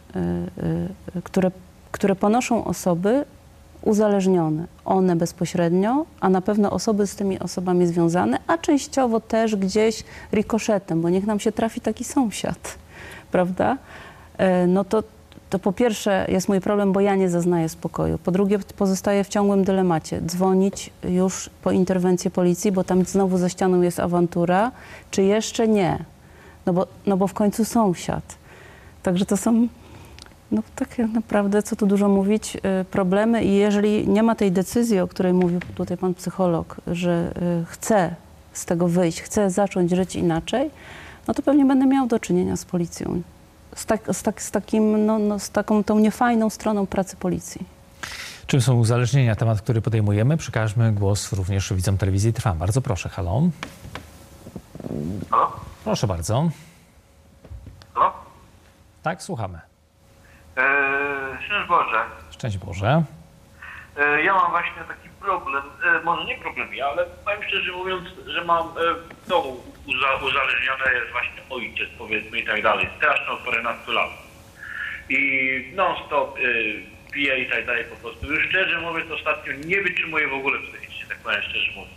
które ponoszą osoby uzależnione. One bezpośrednio, a na pewno osoby z tymi osobami związane, a częściowo też gdzieś rikoszetem, bo niech nam się trafi taki sąsiad, prawda? No to po pierwsze jest mój problem, bo ja nie zaznaję spokoju. Po drugie pozostaję w ciągłym dylemacie. Dzwonić już po interwencję policji, bo tam znowu za ścianą jest awantura, czy jeszcze nie? No bo w końcu sąsiad. Także to są, no tak naprawdę, co tu dużo mówić, problemy i jeżeli nie ma tej decyzji, o której mówił tutaj pan psycholog, że chce z tego wyjść, chce zacząć żyć inaczej, no to pewnie będę miał do czynienia z policją. Z taką tą niefajną stroną pracy policji. Czym są uzależnienia? Temat, który podejmujemy. Przekażmy głos również widzom telewizji Trwam. Bardzo proszę, halo. Halo? Proszę bardzo. Halo? Tak, słuchamy. Szczęść Boże. Szczęść Boże. Ja mam właśnie taki problem, może nie problem ja, ale powiem szczerze mówiąc, że mam w domu uzależniony jest właśnie ojciec, powiedzmy i tak dalej, strasznie od 14 lat. I non-stop pije i tak dalej po prostu. Już szczerze mówiąc, ostatnio nie wytrzymuję w ogóle psychicznie, tak powiem szczerze mówiąc.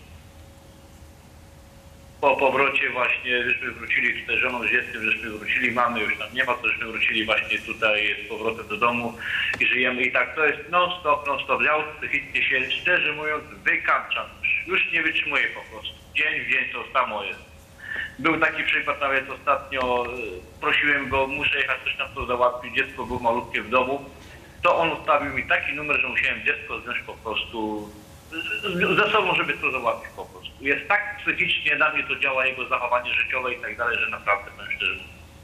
Po powrocie właśnie, żeśmy wrócili z żoną, z dzieckiem, żeśmy wrócili, mamy już tam nie ma, to żeśmy wrócili właśnie tutaj z powrotem do domu i żyjemy i tak to jest non-stop. Ja psychicznie się, szczerze mówiąc, wykańczam. Już nie wytrzymuję po prostu. Dzień w dzień to samo jest. Był taki przykład nawet ostatnio, prosiłem go, muszę jechać coś tam to załatwić, dziecko było malutkie w domu, to on ustawił mi taki numer, że musiałem dziecko wziąć po prostu ze sobą, żeby to załatwić po prostu. Jest tak psychicznie, na mnie to działa, jego zachowanie życiowe i tak dalej, że naprawdę, powiem szczerze.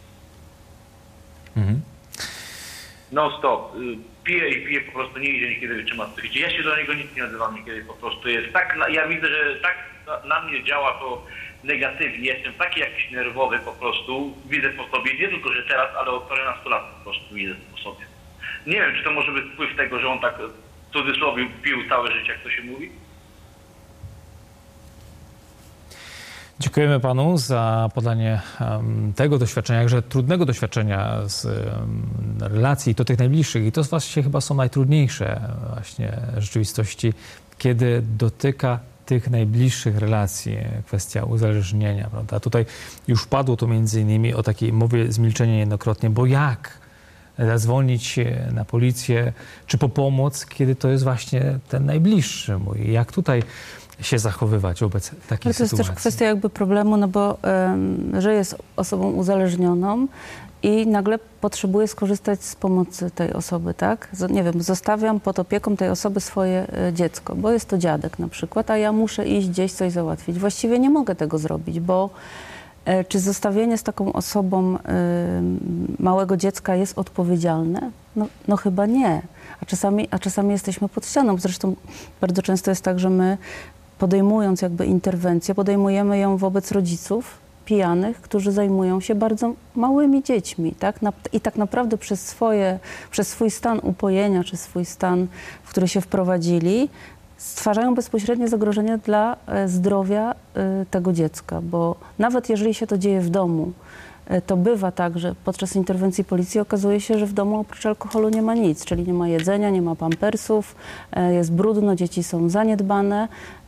Non stop. Pije i pije, po prostu nie idzie niekiedy wytrzymać psychicznie. Ja się do niego nic nie odzywam niekiedy, po prostu jest tak, ja widzę, że tak na mnie działa to negatywnie. Jestem taki jakiś nerwowy po prostu, widzę po sobie, nie tylko, że teraz, ale od 14 lat po prostu widzę po sobie. Nie wiem, czy to może być wpływ tego, że on tak w cudzysłowie pił całe życie, jak to się mówi. Dziękujemy panu za podanie tego doświadczenia, jakże trudnego doświadczenia z relacji, to tych najbliższych. I to właśnie chyba są najtrudniejsze właśnie rzeczywistości, kiedy dotyka tych najbliższych relacji, kwestia uzależnienia, prawda? Tutaj już padło to między innymi o takiej mowie zmilczenia niejednokrotnie, bo jak zadzwonić na policję czy po pomoc, kiedy to jest właśnie ten najbliższy mój. Jak tutaj się zachowywać wobec takiej sytuacji? To jest też kwestia jakby problemu, no bo że jest osobą uzależnioną i nagle potrzebuje skorzystać z pomocy tej osoby, tak? Nie wiem, zostawiam pod opieką tej osoby swoje dziecko, bo jest to dziadek na przykład, a ja muszę iść gdzieś coś załatwić. Właściwie nie mogę tego zrobić, bo czy zostawienie z taką osobą małego dziecka jest odpowiedzialne? No chyba nie. A czasami jesteśmy pod ścianą. Zresztą bardzo często jest tak, że my podejmując jakby interwencję, podejmujemy ją wobec rodziców pijanych, którzy zajmują się bardzo małymi dziećmi, tak? I tak naprawdę przez swój stan upojenia, czy swój stan, w który się wprowadzili, stwarzają bezpośrednie zagrożenie dla zdrowia tego dziecka, bo nawet jeżeli się to dzieje w domu, to bywa tak, że podczas interwencji policji okazuje się, że w domu oprócz alkoholu nie ma nic, czyli nie ma jedzenia, nie ma pampersów, jest brudno, dzieci są zaniedbane,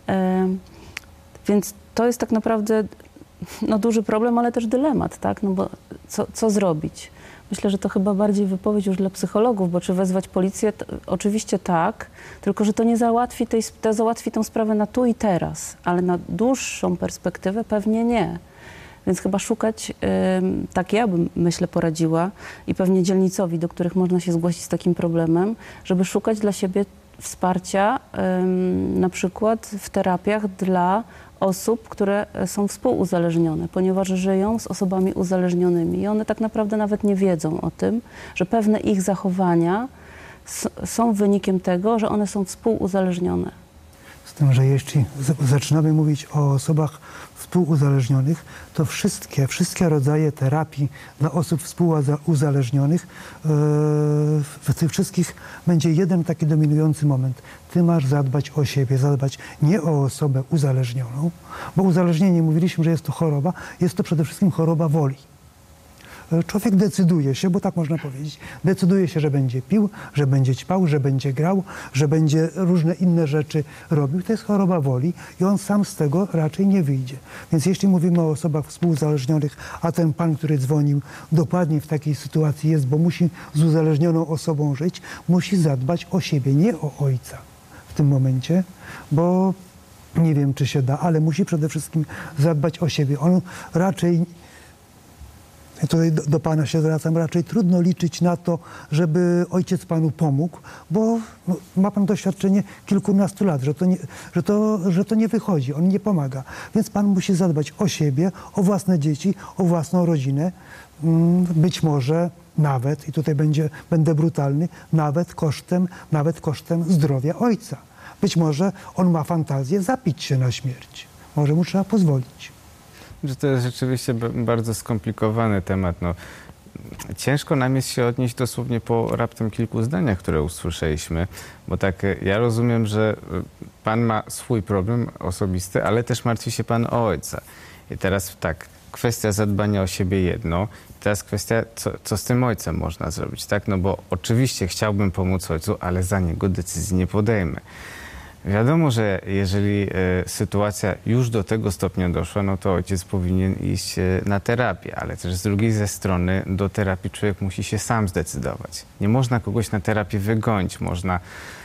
więc to jest tak naprawdę duży problem, ale też dylemat, tak? No bo co zrobić? Myślę, że to chyba bardziej wypowiedź już dla psychologów, bo czy wezwać policję? Oczywiście tak, tylko że to nie załatwi to załatwi tę sprawę na tu i teraz, ale na dłuższą perspektywę pewnie nie. Więc chyba szukać, tak ja bym, myślę, poradziła i pewnie dzielnicowi, do których można się zgłosić z takim problemem, żeby szukać dla siebie wsparcia na przykład w terapiach dla osób, które są współuzależnione, ponieważ żyją z osobami uzależnionymi i one tak naprawdę nawet nie wiedzą o tym, że pewne ich zachowania są wynikiem tego, że one są współuzależnione. Z tym, że jeśli zaczynamy mówić o osobach współuzależnionych, to wszystkie rodzaje terapii dla osób współuzależnionych, w tych wszystkich będzie jeden taki dominujący moment. Ty masz zadbać o siebie, zadbać nie o osobę uzależnioną, bo uzależnienie, mówiliśmy, że jest to choroba, jest to przede wszystkim choroba woli. Człowiek decyduje się, bo tak można powiedzieć, decyduje się, że będzie pił, że będzie ćpał, że będzie grał, że będzie różne inne rzeczy robił. To jest choroba woli i on sam z tego raczej nie wyjdzie. Więc jeśli mówimy o osobach współuzależnionych, a ten pan, który dzwonił, dokładnie w takiej sytuacji jest, bo musi z uzależnioną osobą żyć, musi zadbać o siebie, nie o ojca w tym momencie, bo nie wiem, czy się da, ale musi przede wszystkim zadbać o siebie. On raczej... Tutaj do pana się zwracam, raczej trudno liczyć na to, żeby ojciec panu pomógł, bo ma pan doświadczenie kilkunastu lat, że to nie wychodzi, on nie pomaga. Więc pan musi zadbać o siebie, o własne dzieci, o własną rodzinę, być może nawet, i tutaj będę brutalny, nawet kosztem zdrowia ojca. Być może on ma fantazję zapić się na śmierć. Może mu trzeba pozwolić. Że to jest rzeczywiście bardzo skomplikowany temat. Ciężko nam jest się odnieść dosłownie po raptem kilku zdaniach, które usłyszeliśmy, bo tak ja rozumiem, że pan ma swój problem osobisty, ale też martwi się pan o ojca. I teraz tak, kwestia zadbania o siebie jedno, teraz kwestia, co z tym ojcem można zrobić, tak? No bo oczywiście chciałbym pomóc ojcu, ale za niego decyzji nie podejmę. Wiadomo, że jeżeli sytuacja już do tego stopnia doszła, no to ojciec powinien iść na terapię, ale też z drugiej ze strony do terapii człowiek musi się sam zdecydować. Nie można kogoś na terapię wygonić, można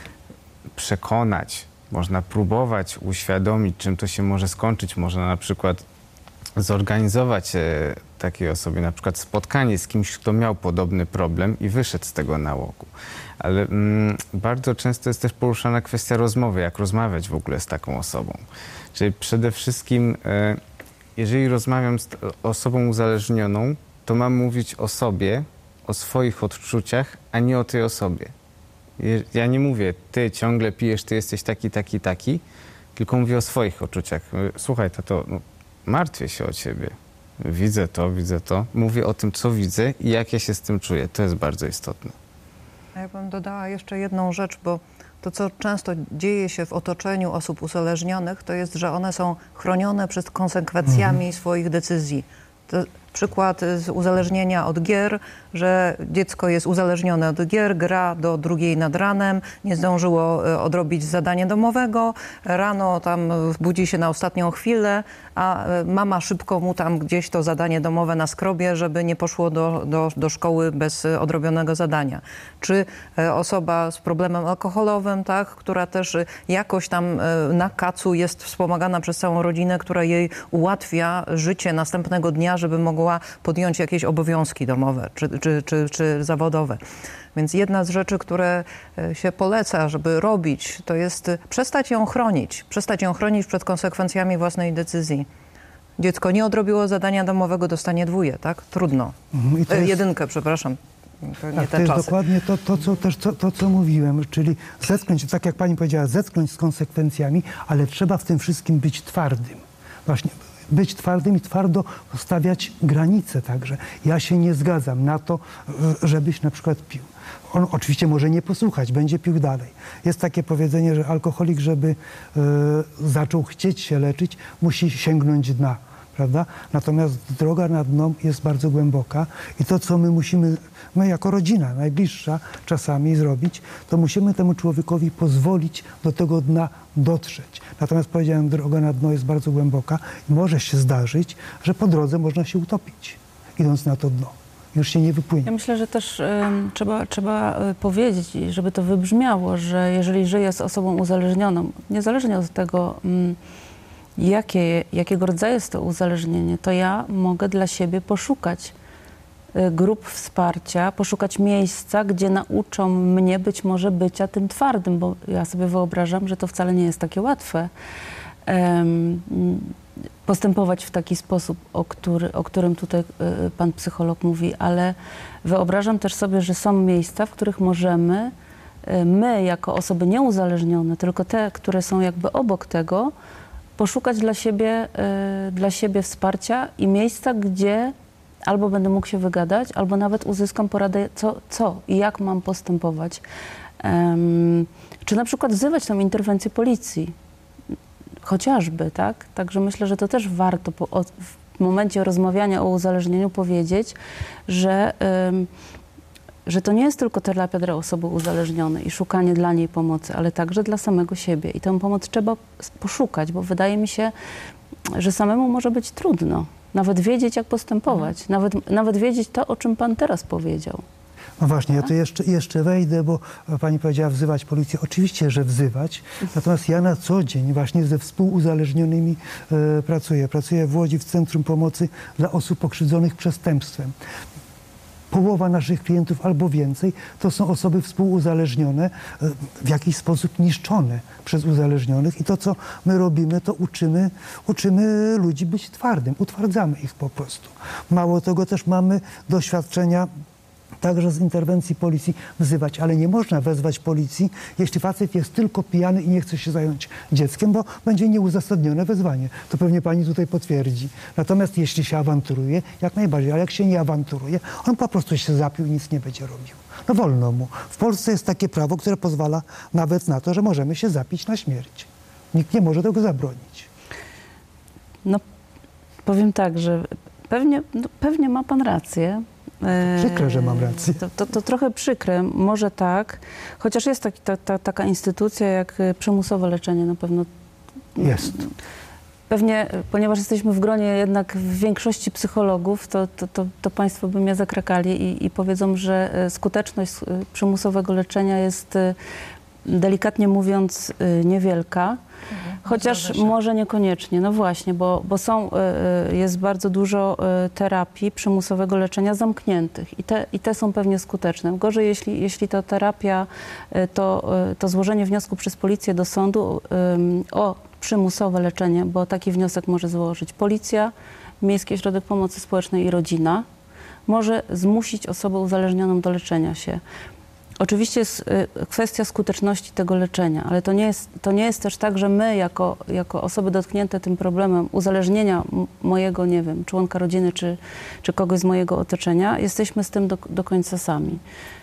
przekonać, można próbować uświadomić, czym to się może skończyć. Można na przykład zorganizować takiej osobie na przykład spotkanie z kimś, kto miał podobny problem i wyszedł z tego nałogu. Ale bardzo często jest też poruszana kwestia rozmowy, jak rozmawiać w ogóle z taką osobą. Czyli przede wszystkim, jeżeli rozmawiam z osobą uzależnioną, to mam mówić o sobie, o swoich odczuciach, a nie o tej osobie. Ja nie mówię, ty ciągle pijesz, ty jesteś taki, tylko mówię o swoich odczuciach. Słuchaj, tato, martwię się o ciebie. Widzę to. Mówię o tym, co widzę i jak ja się z tym czuję. To jest bardzo istotne. Ja bym dodała jeszcze jedną rzecz, bo to, co często dzieje się w otoczeniu osób uzależnionych, to jest, że one są chronione przed konsekwencjami swoich decyzji. To przykład z uzależnienia od gier, że dziecko jest uzależnione od gier, gra do 2:00 nad ranem, nie zdążyło odrobić zadania domowego, rano tam budzi się na ostatnią chwilę, a mama szybko mu tam gdzieś to zadanie domowe naskrobie, żeby nie poszło do szkoły bez odrobionego zadania. Czy osoba z problemem alkoholowym, tak, która też jakoś tam na kacu jest wspomagana przez całą rodzinę, która jej ułatwia życie następnego dnia, żeby mogła podjąć jakieś obowiązki domowe czy zawodowe. Więc jedna z rzeczy, które się poleca, żeby robić, to jest przestać ją chronić przed konsekwencjami własnej decyzji. Dziecko nie odrobiło zadania domowego, dostanie 2, tak? Trudno. Jedynkę, przepraszam. To nie te jest czasy. dokładnie to, co mówiłem, czyli zetknąć, tak jak pani powiedziała, zetknąć z konsekwencjami, ale trzeba w tym wszystkim być twardym. Właśnie być twardym i twardo stawiać granice także. Ja się nie zgadzam na to, żebyś na przykład pił. On oczywiście może nie posłuchać, będzie pił dalej. Jest takie powiedzenie, że alkoholik, żeby zaczął chcieć się leczyć, musi sięgnąć dna, prawda? Natomiast droga na dno jest bardzo głęboka i to, co my musimy, my jako rodzina najbliższa czasami zrobić, to musimy temu człowiekowi pozwolić do tego dna dotrzeć. Natomiast powiedziałem, droga na dno jest bardzo głęboka i może się zdarzyć, że po drodze można się utopić, idąc na to dno. Już się nie wypłynie. Ja myślę, że też trzeba powiedzieć, żeby to wybrzmiało, że jeżeli żyję z osobą uzależnioną, niezależnie od tego, jakiego rodzaju jest to uzależnienie, to ja mogę dla siebie poszukać grup wsparcia, poszukać miejsca, gdzie nauczą mnie być może bycia tym twardym, bo ja sobie wyobrażam, że to wcale nie jest takie łatwe. Postępować w taki sposób, o którym tutaj pan psycholog mówi, ale wyobrażam też sobie, że są miejsca, w których możemy, my jako osoby nieuzależnione, tylko te, które są jakby obok tego, poszukać dla siebie wsparcia i miejsca, gdzie albo będę mógł się wygadać, albo nawet uzyskam poradę, co i jak mam postępować. Czy na przykład wzywać tą interwencję policji. Chociażby, tak? Także myślę, że to też warto w momencie rozmawiania o uzależnieniu powiedzieć, że to nie jest tylko terapia dla osoby uzależnionej i szukanie dla niej pomocy, ale także dla samego siebie. I tę pomoc trzeba poszukać, bo wydaje mi się, że samemu może być trudno. Nawet wiedzieć, jak postępować. Nawet wiedzieć to, o czym pan teraz powiedział. No właśnie, ja tu jeszcze wejdę, bo pani powiedziała wzywać policję. Oczywiście, że wzywać, natomiast ja na co dzień właśnie ze współuzależnionymi pracuję. Pracuję w Łodzi w Centrum Pomocy dla osób pokrzywdzonych przestępstwem. Połowa naszych klientów albo więcej to są osoby współuzależnione, w jakiś sposób niszczone przez uzależnionych i to, co my robimy, to uczymy ludzi być twardym, utwardzamy ich po prostu. Mało tego, też mamy doświadczenia także z interwencji policji wzywać, ale nie można wezwać policji, jeśli facet jest tylko pijany i nie chce się zająć dzieckiem, bo będzie nieuzasadnione wezwanie. To pewnie pani tutaj potwierdzi. Natomiast jeśli się awanturuje, jak najbardziej, ale jak się nie awanturuje, on po prostu się zapił i nic nie będzie robił. No wolno mu. W Polsce jest takie prawo, które pozwala nawet na to, że możemy się zapić na śmierć. Nikt nie może tego zabronić. No, powiem tak, że pewnie ma pan rację. Przykre, że mam rację. To trochę przykre, może tak, chociaż jest taka instytucja jak przymusowe leczenie na pewno. Jest. Pewnie, ponieważ jesteśmy w gronie jednak w większości psychologów, to państwo by mnie zakrakali i powiedzą, że skuteczność przymusowego leczenia jest delikatnie mówiąc niewielka. Chociaż może niekoniecznie, no właśnie, bo jest bardzo dużo terapii przymusowego leczenia zamkniętych i te są pewnie skuteczne. Gorzej, jeśli ta terapia, to złożenie wniosku przez policję do sądu o przymusowe leczenie, bo taki wniosek może złożyć policja, Miejski Ośrodek Pomocy Społecznej i Rodzina, może zmusić osobę uzależnioną do leczenia się. Oczywiście jest kwestia skuteczności tego leczenia, ale to nie jest też tak, że my jako osoby dotknięte tym problemem uzależnienia mojego, nie wiem, członka rodziny czy kogoś z mojego otoczenia, jesteśmy z tym do końca sami.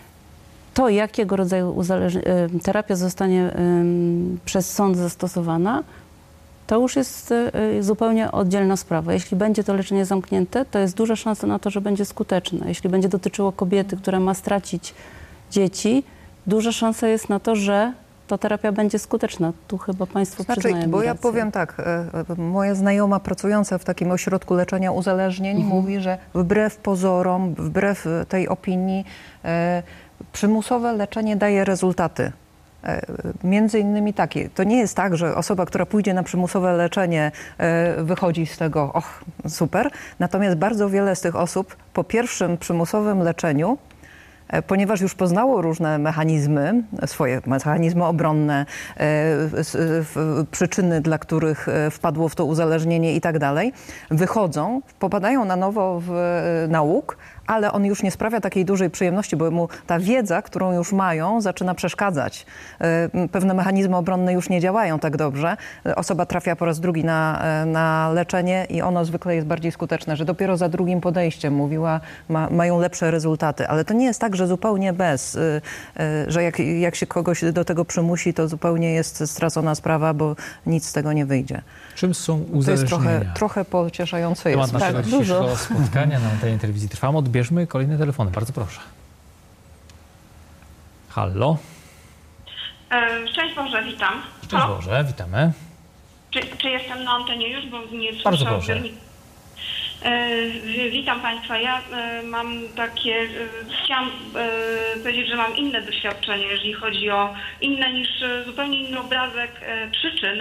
To, jakiego rodzaju terapia zostanie przez sąd zastosowana, to już jest zupełnie oddzielna sprawa. Jeśli będzie to leczenie zamknięte, to jest duża szansa na to, że będzie skuteczne. Jeśli będzie dotyczyło kobiety, która ma stracić dzieci, duża szansa jest na to, że ta terapia będzie skuteczna. Tu chyba państwo przyznają bo mi ja rację. powiem tak, moja znajoma pracująca w takim ośrodku leczenia uzależnień mówi, że wbrew pozorom, wbrew tej opinii, przymusowe leczenie daje rezultaty. Między innymi takie. To nie jest tak, że osoba, która pójdzie na przymusowe leczenie, wychodzi z tego, super. Natomiast bardzo wiele z tych osób po pierwszym przymusowym leczeniu, ponieważ już poznało różne mechanizmy, swoje mechanizmy obronne, przyczyny, dla których wpadło w to uzależnienie i tak dalej, wychodzą, popadają na nowo w nauk, ale on już nie sprawia takiej dużej przyjemności, bo mu ta wiedza, którą już mają, zaczyna przeszkadzać. Pewne mechanizmy obronne już nie działają tak dobrze. Osoba trafia po raz drugi na leczenie i ono zwykle jest bardziej skuteczne, że dopiero za drugim podejściem, mówiła, mają lepsze rezultaty. Ale to nie jest tak, że zupełnie bez, że jak się kogoś do tego przymusi, to zupełnie jest stracona sprawa, bo nic z tego nie wyjdzie. Czym są To jest uzależnienia? trochę pocieszające Temat jest. naszego Tak, dzisiejszego dużo. spotkania na antenie telewizji Trwam. Odbierzmy kolejne telefony. Bardzo proszę. Halo. Szczęść Boże, witam. Szczęść Boże, witamy. Czy jestem na antenie już, bo nie słyszę Bardzo proszę. odbiornika. Witam Państwa. Ja mam takie, chciałam powiedzieć, że mam inne doświadczenie, jeżeli chodzi o inne niż zupełnie inny obrazek przyczyn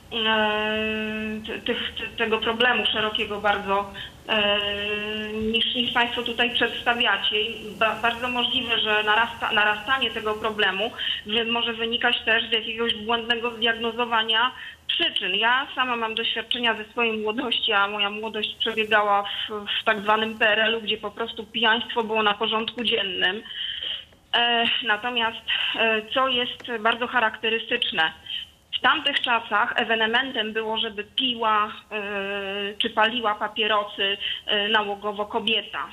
tego problemu szerokiego bardzo, niż Państwo tutaj przedstawiacie. I bardzo możliwe, że narastanie tego problemu może wynikać też z jakiegoś błędnego zdiagnozowania przyczyn. Ja sama mam doświadczenia ze swojej młodości, a moja młodość przebiegała w tak zwanym PRL-u, gdzie po prostu pijaństwo było na porządku dziennym. Natomiast co jest bardzo charakterystyczne, w tamtych czasach ewenementem było, żeby piła czy paliła papierosy nałogowo kobieta.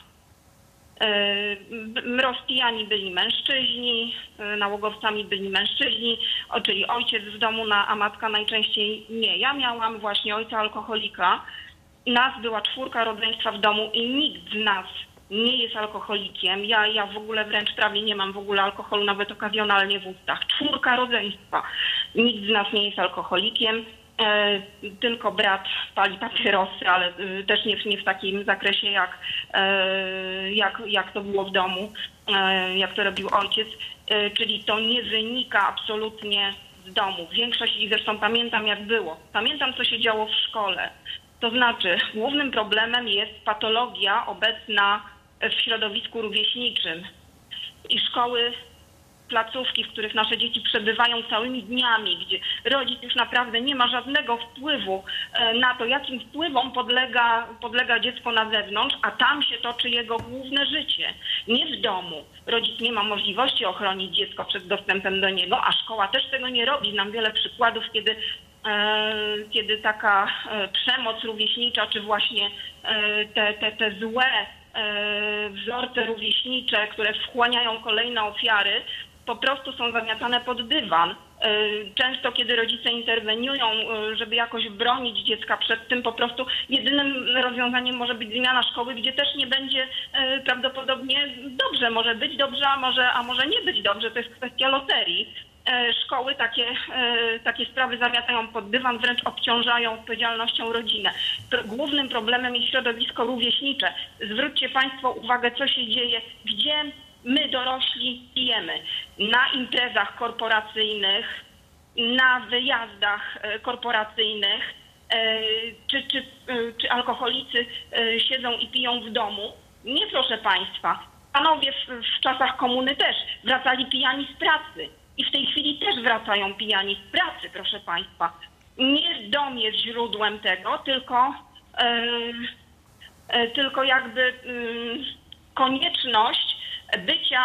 Rozpijani byli mężczyźni, nałogowcami byli mężczyźni, czyli ojciec w domu, a matka najczęściej nie. Ja miałam właśnie ojca alkoholika, nas była 4 rodzeństwa w domu i nikt z nas nie jest alkoholikiem. Ja w ogóle wręcz prawie nie mam w ogóle alkoholu, nawet okazjonalnie w ustach. 4 rodzeństwa. Nikt z nas nie jest alkoholikiem. Tylko brat pali papierosy, ale też nie w takim zakresie, jak to było w domu, jak to robił ojciec. Czyli to nie wynika absolutnie z domu. Większość, i zresztą pamiętam jak było. Pamiętam, co się działo w szkole. To znaczy, głównym problemem jest patologia obecna w środowisku rówieśniczym. I szkoły, placówki, w których nasze dzieci przebywają całymi dniami, gdzie rodzic już naprawdę nie ma żadnego wpływu na to, jakim wpływom podlega dziecko na zewnątrz, a tam się toczy jego główne życie. Nie w domu. Rodzic nie ma możliwości ochronić dziecko przed dostępem do niego, a szkoła też tego nie robi. Znam wiele przykładów, kiedy taka przemoc rówieśnicza, czy właśnie te złe wzorce rówieśnicze, które wchłaniają kolejne ofiary, po prostu są zamiatane pod dywan. Często, kiedy rodzice interweniują, żeby jakoś bronić dziecka przed tym, po prostu jedynym rozwiązaniem może być zmiana szkoły, gdzie też nie będzie prawdopodobnie dobrze. Może być dobrze, a może nie być dobrze. To jest kwestia loterii. Szkoły takie sprawy zamiatają pod dywan, wręcz obciążają odpowiedzialnością rodzinę. Głównym problemem jest środowisko rówieśnicze. Zwróćcie Państwo uwagę, co się dzieje, gdzie my dorośli pijemy. Na imprezach korporacyjnych, na wyjazdach korporacyjnych, czy alkoholicy siedzą i piją w domu. Nie, proszę Państwa. Panowie w czasach komuny też wracali pijani z pracy. I w tej chwili też wracają pijani z pracy, proszę Państwa. Nie dom jest źródłem tego, tylko jakby konieczność bycia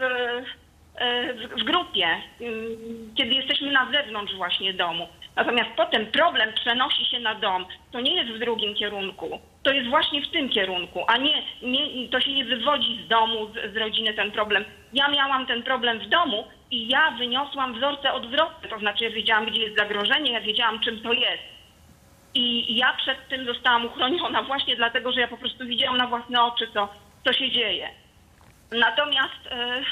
w grupie, kiedy jesteśmy na zewnątrz właśnie domu. Natomiast potem problem przenosi się na dom. To nie jest w drugim kierunku. To jest właśnie w tym kierunku, a nie to się nie wywodzi z domu, z rodziny ten problem. Ja miałam ten problem w domu i ja wyniosłam wzorce odwrotne. To znaczy ja wiedziałam, gdzie jest zagrożenie, ja wiedziałam, czym to jest. I ja przed tym zostałam uchroniona właśnie dlatego, że ja po prostu widziałam na własne oczy, co się dzieje. Natomiast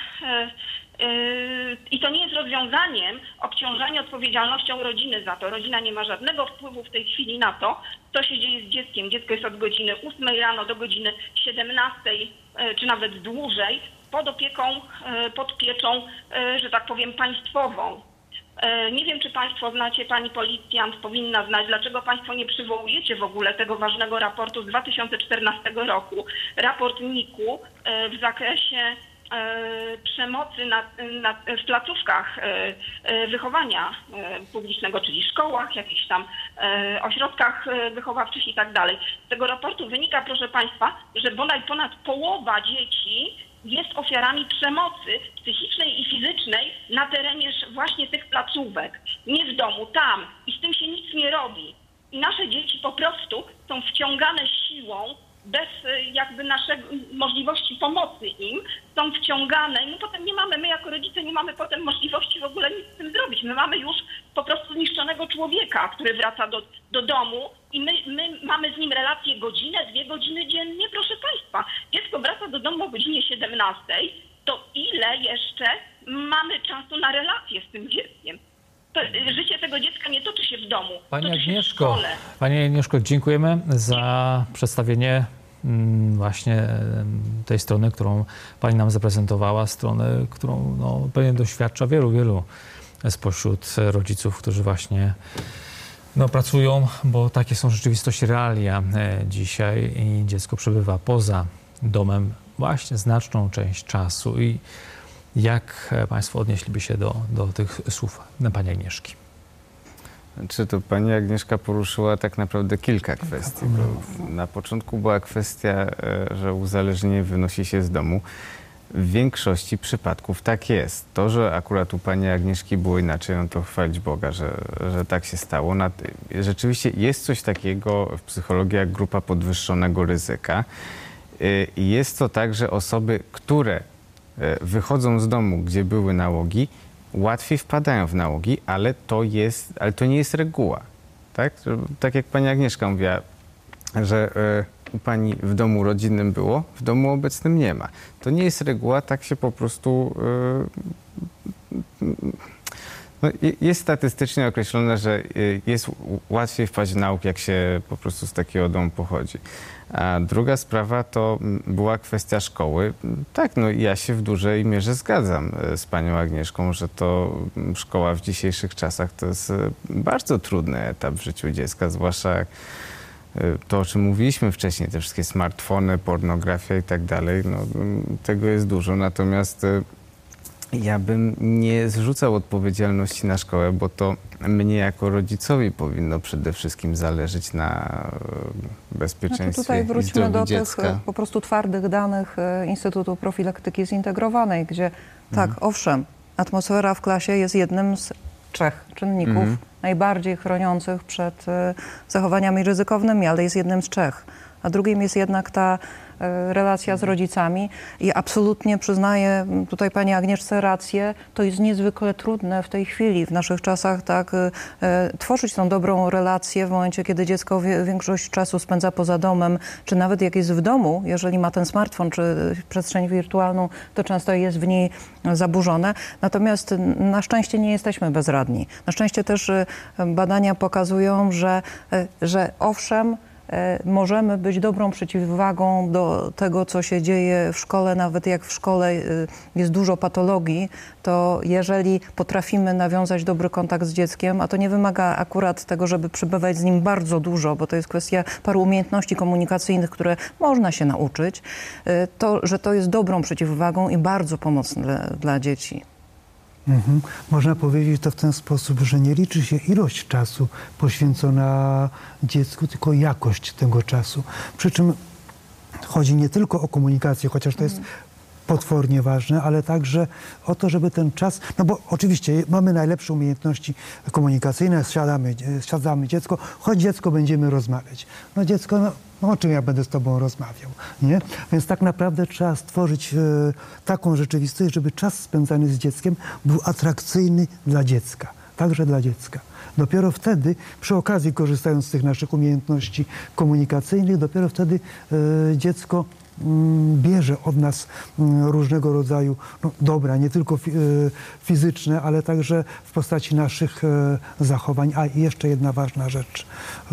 i to nie jest rozwiązaniem obciążanie odpowiedzialnością rodziny za to. Rodzina nie ma żadnego wpływu w tej chwili na to, co się dzieje z dzieckiem. Dziecko jest od godziny 8 rano do godziny 17, czy nawet dłużej, pod opieką, pod pieczą, że tak powiem, państwową. Nie wiem, czy Państwo znacie, Pani policjant powinna znać, dlaczego Państwo nie przywołujecie w ogóle tego ważnego raportu z 2014 roku. Raport NIK-u w zakresie przemocy w placówkach wychowania publicznego, czyli szkołach, jakichś tam ośrodkach wychowawczych i tak dalej. Z tego raportu wynika, proszę Państwa, że ponad połowa dzieci jest ofiarami przemocy psychicznej i fizycznej na terenie właśnie tych placówek, nie w domu, tam. I z tym się nic nie robi. I nasze dzieci po prostu są wciągane siłą, bez jakby naszej możliwości pomocy im, są wciągane i my potem nie mamy, my jako rodzice nie mamy potem możliwości w ogóle nic z tym zrobić. My mamy już po prostu zniszczonego człowieka, który wraca do domu i my mamy z nim relację godzinę, 2 godziny dziennie, proszę Państwa. Dziecko wraca do domu o godzinie 17, to ile jeszcze mamy czasu na relację z tym dzieckiem? Życie tego dziecka nie toczy się w domu, Pani toczy Agnieszko, się w szkole. Pani Agnieszko, dziękujemy za przedstawienie właśnie tej strony, którą Pani nam zaprezentowała, strony, którą pewnie doświadcza wielu spośród rodziców, którzy właśnie pracują, bo takie są rzeczywistości, realia dzisiaj i dziecko przebywa poza domem właśnie znaczną część czasu. I jak Państwo odnieśliby się do tych słów Pani Agnieszki? Czy to Pani Agnieszka poruszyła tak naprawdę kilka kwestii. Bo na początku była kwestia, że uzależnienie wynosi się z domu. W większości przypadków tak jest. To, że akurat u Pani Agnieszki było inaczej, to chwalić Boga, że tak się stało. Rzeczywiście jest coś takiego w psychologii jak grupa podwyższonego ryzyka. I jest to tak, że osoby, które wychodzą z domu, gdzie były nałogi, łatwiej wpadają w nałogi, ale to nie jest reguła. Tak? Tak jak Pani Agnieszka mówiła, że u Pani w domu rodzinnym było, w domu obecnym nie ma. To nie jest reguła, tak się po prostu... jest statystycznie określone, że jest łatwiej wpaść w nauk, jak się po prostu z takiego domu pochodzi. A druga sprawa to była kwestia szkoły. Tak, ja się w dużej mierze zgadzam z Panią Agnieszką, że to szkoła w dzisiejszych czasach to jest bardzo trudny etap w życiu dziecka, zwłaszcza to, o czym mówiliśmy wcześniej, te wszystkie smartfony, pornografia i tak dalej, tego jest dużo. Natomiast ja bym nie zrzucał odpowiedzialności na szkołę, bo to mnie jako rodzicowi powinno przede wszystkim zależeć na bezpieczeństwie tutaj wróćmy do dziecka. tych po prostu twardych danych Instytutu Profilaktyki Zintegrowanej, gdzie owszem, atmosfera w klasie jest jednym z 3 czynników najbardziej chroniących przed zachowaniami ryzykownymi, ale jest jednym z 3. A drugim jest jednak ta relacja z rodzicami i absolutnie przyznaję tutaj Pani Agnieszce rację, to jest niezwykle trudne w tej chwili, w naszych czasach tworzyć tą dobrą relację w momencie, kiedy dziecko większość czasu spędza poza domem, czy nawet jak jest w domu, jeżeli ma ten smartfon czy przestrzeń wirtualną, to często jest w niej zaburzone. Natomiast na szczęście nie jesteśmy bezradni. Na szczęście też badania pokazują, że owszem, możemy być dobrą przeciwwagą do tego, co się dzieje w szkole. Nawet jak w szkole jest dużo patologii, to jeżeli potrafimy nawiązać dobry kontakt z dzieckiem, a to nie wymaga akurat tego, żeby przebywać z nim bardzo dużo, bo to jest kwestia paru umiejętności komunikacyjnych, które można się nauczyć, że to jest dobrą przeciwwagą i bardzo pomocne dla dzieci. Można powiedzieć to w ten sposób, że nie liczy się ilość czasu poświęcona dziecku, tylko jakość tego czasu. Przy czym chodzi nie tylko o komunikację, chociaż to jest potwornie ważne, ale także o to, żeby ten czas... bo oczywiście mamy najlepsze umiejętności komunikacyjne, siadamy dziecko, chodź dziecko, będziemy rozmawiać. Dziecko, o czym ja będę z tobą rozmawiał, nie? Więc tak naprawdę trzeba stworzyć taką rzeczywistość, żeby czas spędzany z dzieckiem był atrakcyjny dla dziecka, także dla dziecka. Dopiero wtedy, przy okazji korzystając z tych naszych umiejętności komunikacyjnych, dopiero wtedy dziecko bierze od nas różnego rodzaju dobra, nie tylko fizyczne, ale także w postaci naszych zachowań. A i jeszcze jedna ważna rzecz.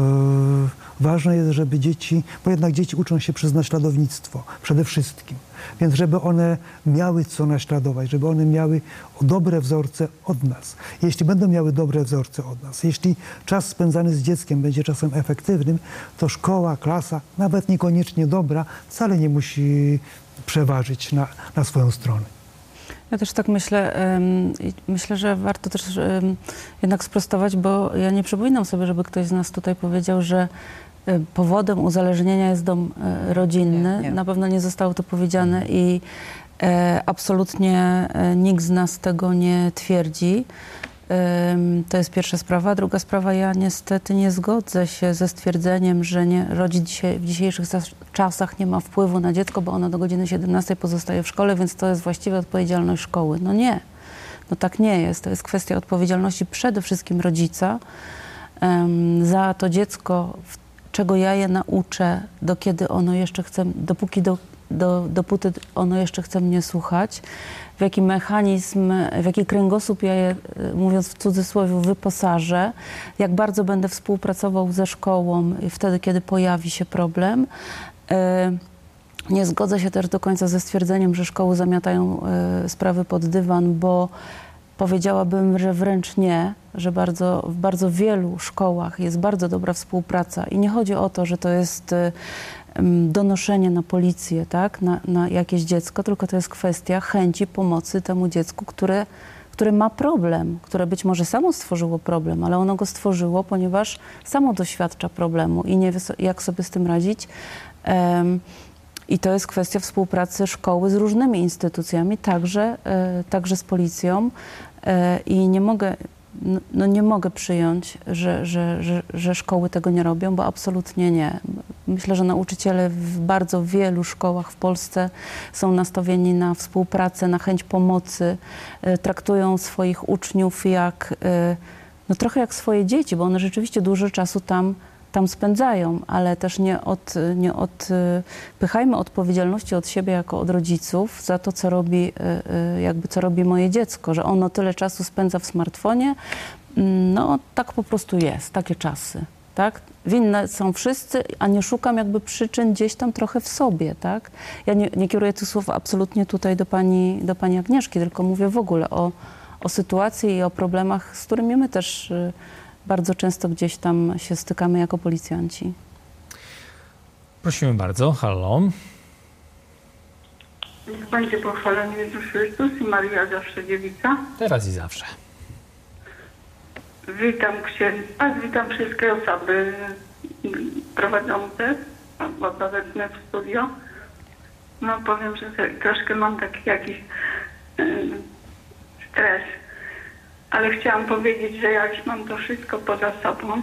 Ważne jest, żeby dzieci, bo jednak dzieci uczą się przez naśladownictwo przede wszystkim. Więc żeby one miały co naśladować, żeby one miały dobre wzorce od nas. Jeśli będą miały dobre wzorce od nas, jeśli czas spędzany z dzieckiem będzie czasem efektywnym, to szkoła, klasa, nawet niekoniecznie dobra, wcale nie musi przeważyć na swoją stronę. Ja też tak myślę. Myślę, że warto też jednak sprostować, bo ja nie przypominam sobie, żeby ktoś z nas tutaj powiedział, że powodem uzależnienia jest dom rodzinny. Nie. Na pewno nie zostało to powiedziane i absolutnie nikt z nas tego nie twierdzi. To jest pierwsza sprawa. Druga sprawa, ja niestety nie zgodzę się ze stwierdzeniem, że rodzic w dzisiejszych czasach nie ma wpływu na dziecko, bo ono do godziny 17 pozostaje w szkole, więc to jest właściwie odpowiedzialność szkoły. No nie. No tak nie jest. To jest kwestia odpowiedzialności przede wszystkim rodzica za to dziecko, czego ja je nauczę, dopóty ono jeszcze chce mnie słuchać, w jaki mechanizm, w jaki kręgosłup ja je, mówiąc w cudzysłowie, wyposażę, jak bardzo będę współpracował ze szkołą wtedy, kiedy pojawi się problem. Nie zgodzę się też do końca ze stwierdzeniem, że szkoły zamiatają sprawy pod dywan, bo powiedziałabym, że wręcz nie, że w bardzo wielu szkołach jest bardzo dobra współpraca i nie chodzi o to, że to jest donoszenie na policję, tak, na jakieś dziecko, tylko to jest kwestia chęci pomocy temu dziecku, które ma problem, które być może samo stworzyło problem, ale ono go stworzyło, ponieważ samo doświadcza problemu i nie wie, jak sobie z tym radzić. I to jest kwestia współpracy szkoły z różnymi instytucjami, także z policją. I nie mogę przyjąć, że szkoły tego nie robią, bo absolutnie nie. Myślę, że nauczyciele w bardzo wielu szkołach w Polsce są nastawieni na współpracę, na chęć pomocy, traktują swoich uczniów trochę jak swoje dzieci, bo one rzeczywiście dużo czasu tam spędzają, ale też nie odpychajmy odpowiedzialności od siebie jako od rodziców za to, co robi moje dziecko, że ono tyle czasu spędza w smartfonie. No tak po prostu jest, takie czasy, tak? Winne są wszyscy, a nie szukam jakby przyczyn gdzieś tam trochę w sobie, tak? Ja nie kieruję tych słów absolutnie tutaj do pani Agnieszki, tylko mówię w ogóle o sytuacji i o problemach, z którymi my też bardzo często gdzieś tam się stykamy jako policjanci. Prosimy bardzo. Halo. Niech będzie pochwalony Jezus Chrystus i Maria zawsze dziewica. Teraz i zawsze. Witam księdza, witam wszystkie osoby prowadzące, obecne w studio. No powiem, że troszkę mam taki jakiś stres. Ale chciałam powiedzieć, że ja już mam to wszystko poza sobą.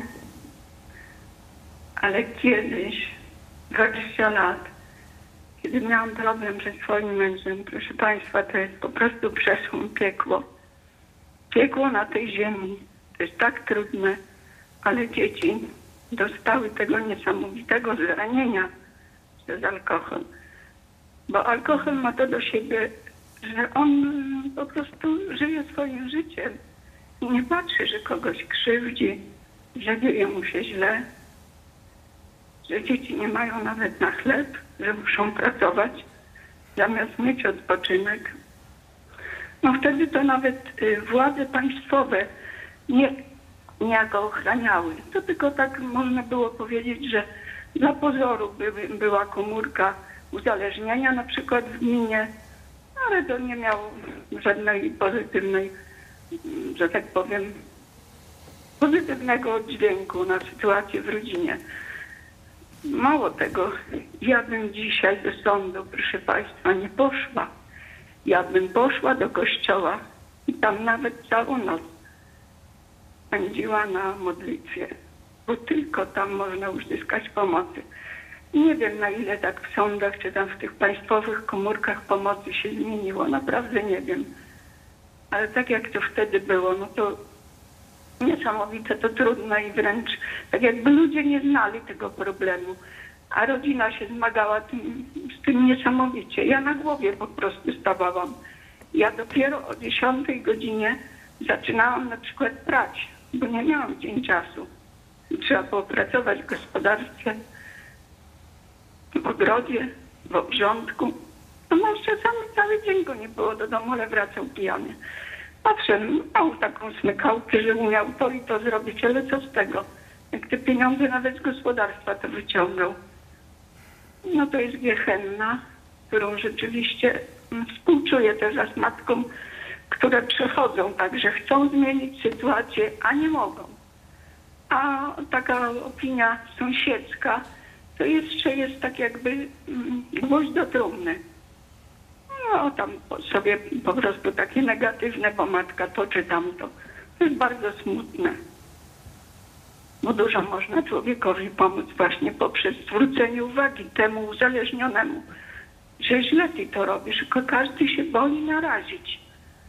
Ale kiedyś, 20 lat, kiedy miałam problem ze swoim mężem, proszę Państwa, to jest po prostu przeszłe piekło. Piekło na tej ziemi. To jest tak trudne, ale dzieci dostały tego niesamowitego zranienia przez alkohol. Bo alkohol ma to do siebie, że on po prostu żyje swoim życiem. I nie patrzy, że kogoś krzywdzi, że dzieje mu się źle, że dzieci nie mają nawet na chleb, że muszą pracować, zamiast mieć odpoczynek. No wtedy to nawet władze państwowe niejako ochraniały. To tylko tak można było powiedzieć, że dla pozoru była komórka uzależnienia, na przykład w gminie, ale to nie miało żadnej pozytywnej, że tak powiem, pozytywnego oddźwięku na sytuację w rodzinie. Mało tego, ja bym dzisiaj do sądu, proszę Państwa, nie poszła. Ja bym poszła do kościoła i tam nawet całą noc spędziła na modlitwie, bo tylko tam można uzyskać pomocy. Nie wiem, na ile tak w sądach, czy tam w tych państwowych komórkach pomocy się zmieniło, naprawdę nie wiem. Ale tak jak to wtedy było, no to niesamowite, to trudne i wręcz tak jakby ludzie nie znali tego problemu, a rodzina się zmagała z tym niesamowicie. Ja na głowie po prostu stawałam. Ja dopiero o 10 godzinie zaczynałam na przykład prać, bo nie miałam dzień czasu. Trzeba było pracować w gospodarstwie, w ogrodzie, w obrządku. No mąż czasami cały dzień go nie było do domu, ale wracał pijany. Patrzę, miał taką smykałkę, że umiał to i to zrobić, ale co z tego? Jak te pieniądze nawet z gospodarstwa to wyciągał. No to jest gehenna którą rzeczywiście współczuję też z matkom, które przechodzą tak, że chcą zmienić sytuację, a nie mogą. A taka opinia sąsiedzka to jeszcze jest tak jakby gwoźdź do trumny. No tam sobie po prostu takie negatywne, bo matka to czy tamto. To jest bardzo smutne. Bo dużo można człowiekowi pomóc właśnie poprzez zwrócenie uwagi temu uzależnionemu, że źle ty to robisz, tylko każdy się boi narazić.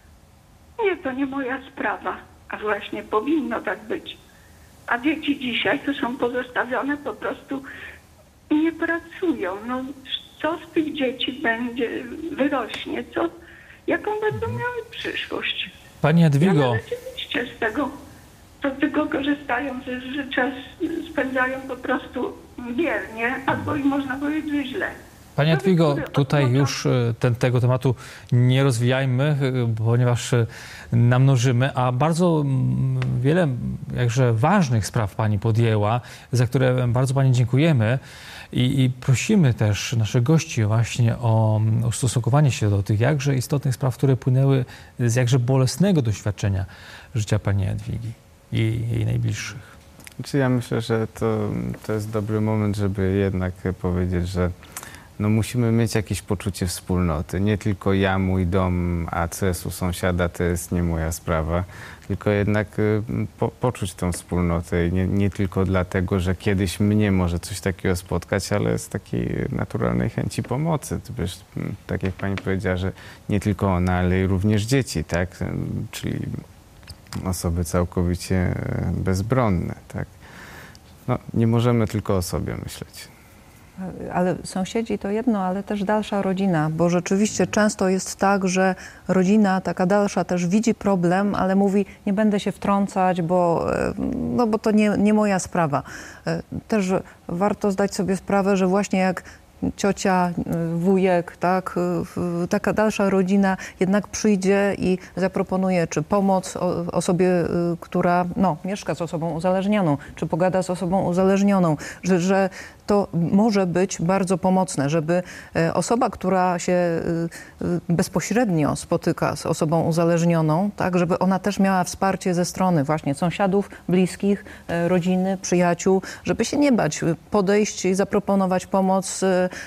Nie, to nie moja sprawa, a właśnie powinno tak być. A dzieci dzisiaj to są pozostawione po prostu i nie pracują. No co z tych dzieci będzie, wyrośnie, jaką będą miały przyszłość? Pani Jadwigo. Ja rzeczywiście z tego korzystają, że czas spędzają po prostu biernie, albo i można powiedzieć, że źle. Pani Jadwigo, tutaj już tego tematu nie rozwijajmy, ponieważ namnożymy, a bardzo wiele jakże ważnych spraw Pani podjęła, za które bardzo Pani dziękujemy i prosimy też naszych gości właśnie o ustosunkowanie się do tych jakże istotnych spraw, które płynęły z jakże bolesnego doświadczenia życia Pani Jadwigi i jej najbliższych. Ja myślę, że to jest dobry moment, żeby jednak powiedzieć, że no musimy mieć jakieś poczucie wspólnoty. Nie tylko ja, mój dom, a CS-u sąsiada to jest nie moja sprawa, tylko jednak poczuć tą wspólnotę. I nie tylko dlatego, że kiedyś mnie może coś takiego spotkać, ale z takiej naturalnej chęci pomocy. Wiesz, tak jak pani powiedziała, że nie tylko ona, ale i również dzieci, tak? Czyli osoby całkowicie bezbronne, tak? No, nie możemy tylko o sobie myśleć. Ale sąsiedzi to jedno, ale też dalsza rodzina, bo rzeczywiście często jest tak, że rodzina taka dalsza też widzi problem, ale mówi, nie będę się wtrącać, bo to nie moja sprawa. Też warto zdać sobie sprawę, że właśnie jak ciocia, wujek, tak, taka dalsza rodzina jednak przyjdzie i zaproponuje czy pomoc osobie, która mieszka z osobą uzależnioną, czy pogada z osobą uzależnioną, że to może być bardzo pomocne, żeby osoba, która się bezpośrednio spotyka z osobą uzależnioną, tak, żeby ona też miała wsparcie ze strony właśnie sąsiadów, bliskich, rodziny, przyjaciół, żeby się nie bać, podejść i zaproponować pomoc.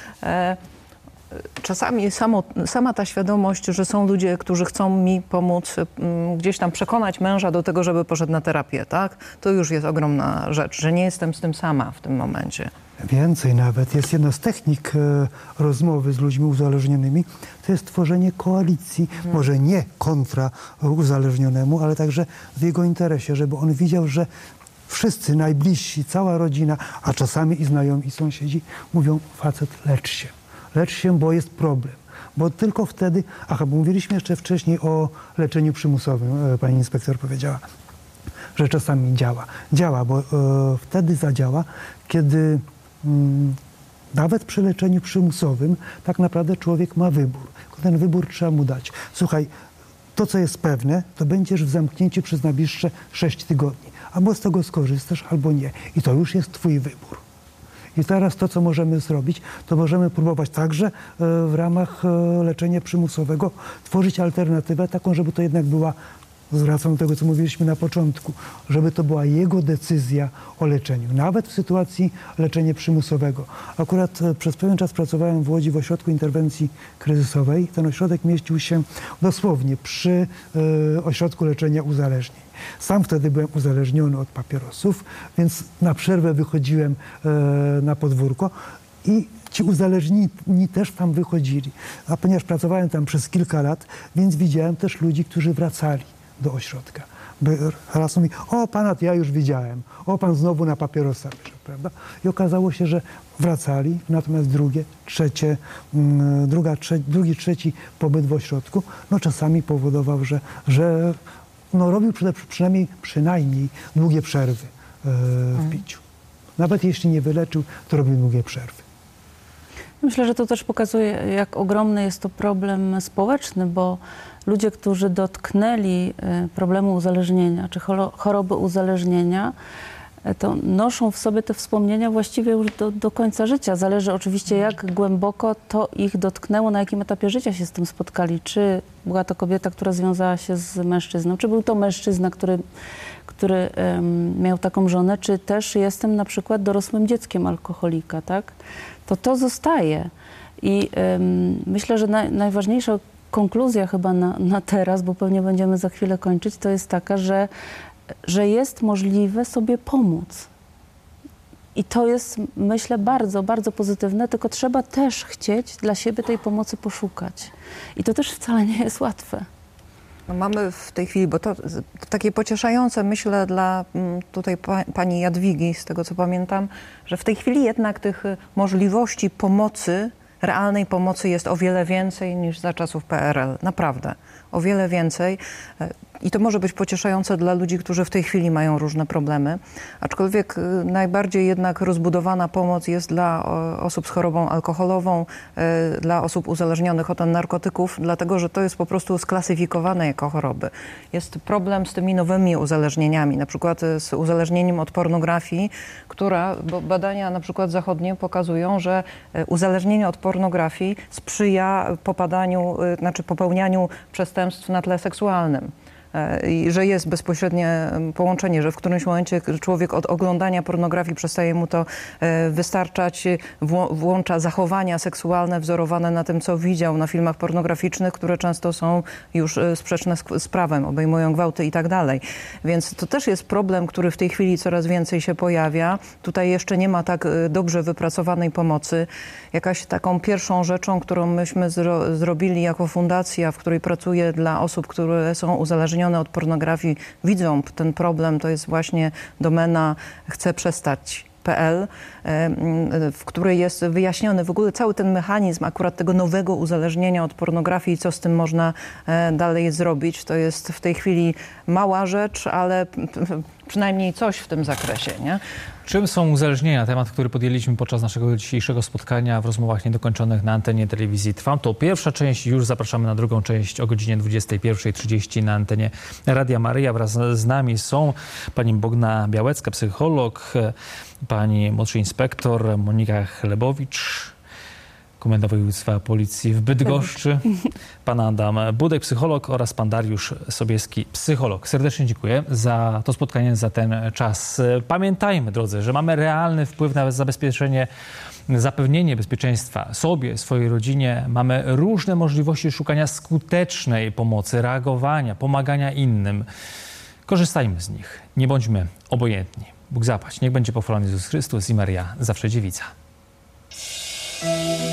Czasami sama ta świadomość, że są ludzie, którzy chcą mi pomóc, gdzieś tam przekonać męża do tego, żeby poszedł na terapię, tak? To już jest ogromna rzecz, że nie jestem z tym sama w tym momencie. Więcej nawet. Jest jedna z technik rozmowy z ludźmi uzależnionymi, to jest tworzenie koalicji, może nie kontra uzależnionemu, ale także w jego interesie, żeby on widział, że wszyscy najbliżsi, cała rodzina, a czasami i znajomi, i sąsiedzi mówią, facet, lecz się. Lecz się, bo jest problem. Bo tylko wtedy, bo mówiliśmy jeszcze wcześniej o leczeniu przymusowym, pani inspektor powiedziała, że czasami działa. Działa, bo wtedy zadziała, kiedy nawet przy leczeniu przymusowym tak naprawdę człowiek ma wybór. Ten wybór trzeba mu dać. Słuchaj, to co jest pewne, to będziesz w zamknięciu przez najbliższe 6 tygodni. Albo z tego skorzystasz, albo nie. I to już jest twój wybór. I teraz to, co możemy zrobić, to możemy próbować także w ramach leczenia przymusowego tworzyć alternatywę taką, żeby to jednak była, zwracam do tego, co mówiliśmy na początku, żeby to była jego decyzja o leczeniu, nawet w sytuacji leczenia przymusowego. Akurat przez pewien czas pracowałem w Łodzi w ośrodku interwencji kryzysowej. Ten ośrodek mieścił się dosłownie przy ośrodku leczenia uzależnień. Sam wtedy byłem uzależniony od papierosów, więc na przerwę wychodziłem na podwórko i ci uzależnieni też tam wychodzili. A ponieważ pracowałem tam przez kilka lat, więc widziałem też ludzi, którzy wracali do ośrodka. Raz mówi, o pana ja już widziałem, o pan znowu na papierosa bierze, prawda? I okazało się, że wracali, natomiast drugi, trzeci pobyt w ośrodku, czasami powodował, że robił przynajmniej długie przerwy w piciu. Nawet jeśli nie wyleczył, to robił długie przerwy. Myślę, że to też pokazuje, jak ogromny jest to problem społeczny, bo ludzie, którzy dotknęli problemu uzależnienia czy choroby uzależnienia, to noszą w sobie te wspomnienia właściwie już do końca życia. Zależy oczywiście, jak głęboko to ich dotknęło, na jakim etapie życia się z tym spotkali. Czy była to kobieta, która związała się z mężczyzną, czy był to mężczyzna, który miał taką żonę, czy też jestem na przykład dorosłym dzieckiem alkoholika, tak? To zostaje. I myślę, że najważniejsza konkluzja chyba na teraz, bo pewnie będziemy za chwilę kończyć, to jest taka, że jest możliwe sobie pomóc. I to jest, myślę, bardzo, bardzo pozytywne, tylko trzeba też chcieć dla siebie tej pomocy poszukać. I to też wcale nie jest łatwe. No mamy w tej chwili, bo to takie pocieszające, myślę, dla tutaj pani Jadwigi, z tego co pamiętam, że w tej chwili jednak tych możliwości pomocy, realnej pomocy jest o wiele więcej niż za czasów PRL. Naprawdę. O wiele więcej. I to może być pocieszające dla ludzi, którzy w tej chwili mają różne problemy. Aczkolwiek najbardziej jednak rozbudowana pomoc jest dla osób z chorobą alkoholową, dla osób uzależnionych od narkotyków, dlatego że to jest po prostu sklasyfikowane jako choroby. Jest problem z tymi nowymi uzależnieniami, na przykład z uzależnieniem od pornografii, bo badania na przykład zachodnie pokazują, że uzależnienie od pornografii sprzyja popełnianiu przestępstw na tle seksualnym. I że jest bezpośrednie połączenie, że w którymś momencie człowiek od oglądania pornografii przestaje mu to wystarczać, włącza zachowania seksualne wzorowane na tym, co widział na filmach pornograficznych, które często są już sprzeczne z prawem, obejmują gwałty i tak dalej. Więc to też jest problem, który w tej chwili coraz więcej się pojawia. Tutaj jeszcze nie ma tak dobrze wypracowanej pomocy. Jakaś taką pierwszą rzeczą, którą myśmy zrobili jako fundacja, w której pracuję dla osób, które są uzależnione od pornografii, widzą ten problem, to jest właśnie domena chceprzestać.pl, w której jest wyjaśniony w ogóle cały ten mechanizm akurat tego nowego uzależnienia od pornografii i co z tym można dalej zrobić. To jest w tej chwili mała rzecz, ale przynajmniej coś w tym zakresie, nie? Czym są uzależnienia? Temat, który podjęliśmy podczas naszego dzisiejszego spotkania w rozmowach niedokończonych na antenie telewizji Trwam. To pierwsza część, już zapraszamy na drugą część o godzinie 21:30 na antenie Radia Maryja. Wraz z nami są pani Bogna Białecka, psycholog, pani młodszy inspektor Monika Chlebowicz, komendant województwa policji w Bydgoszczy, pan Adam Budek, psycholog, oraz pan Dariusz Sobieski, psycholog. Serdecznie dziękuję za to spotkanie, za ten czas. Pamiętajmy, drodzy, że mamy realny wpływ na zapewnienie bezpieczeństwa sobie, swojej rodzinie. Mamy różne możliwości szukania skutecznej pomocy, reagowania, pomagania innym. Korzystajmy z nich. Nie bądźmy obojętni. Bóg zapłać. Niech będzie pochwalony Jezus Chrystus i Maryja zawsze dziewica.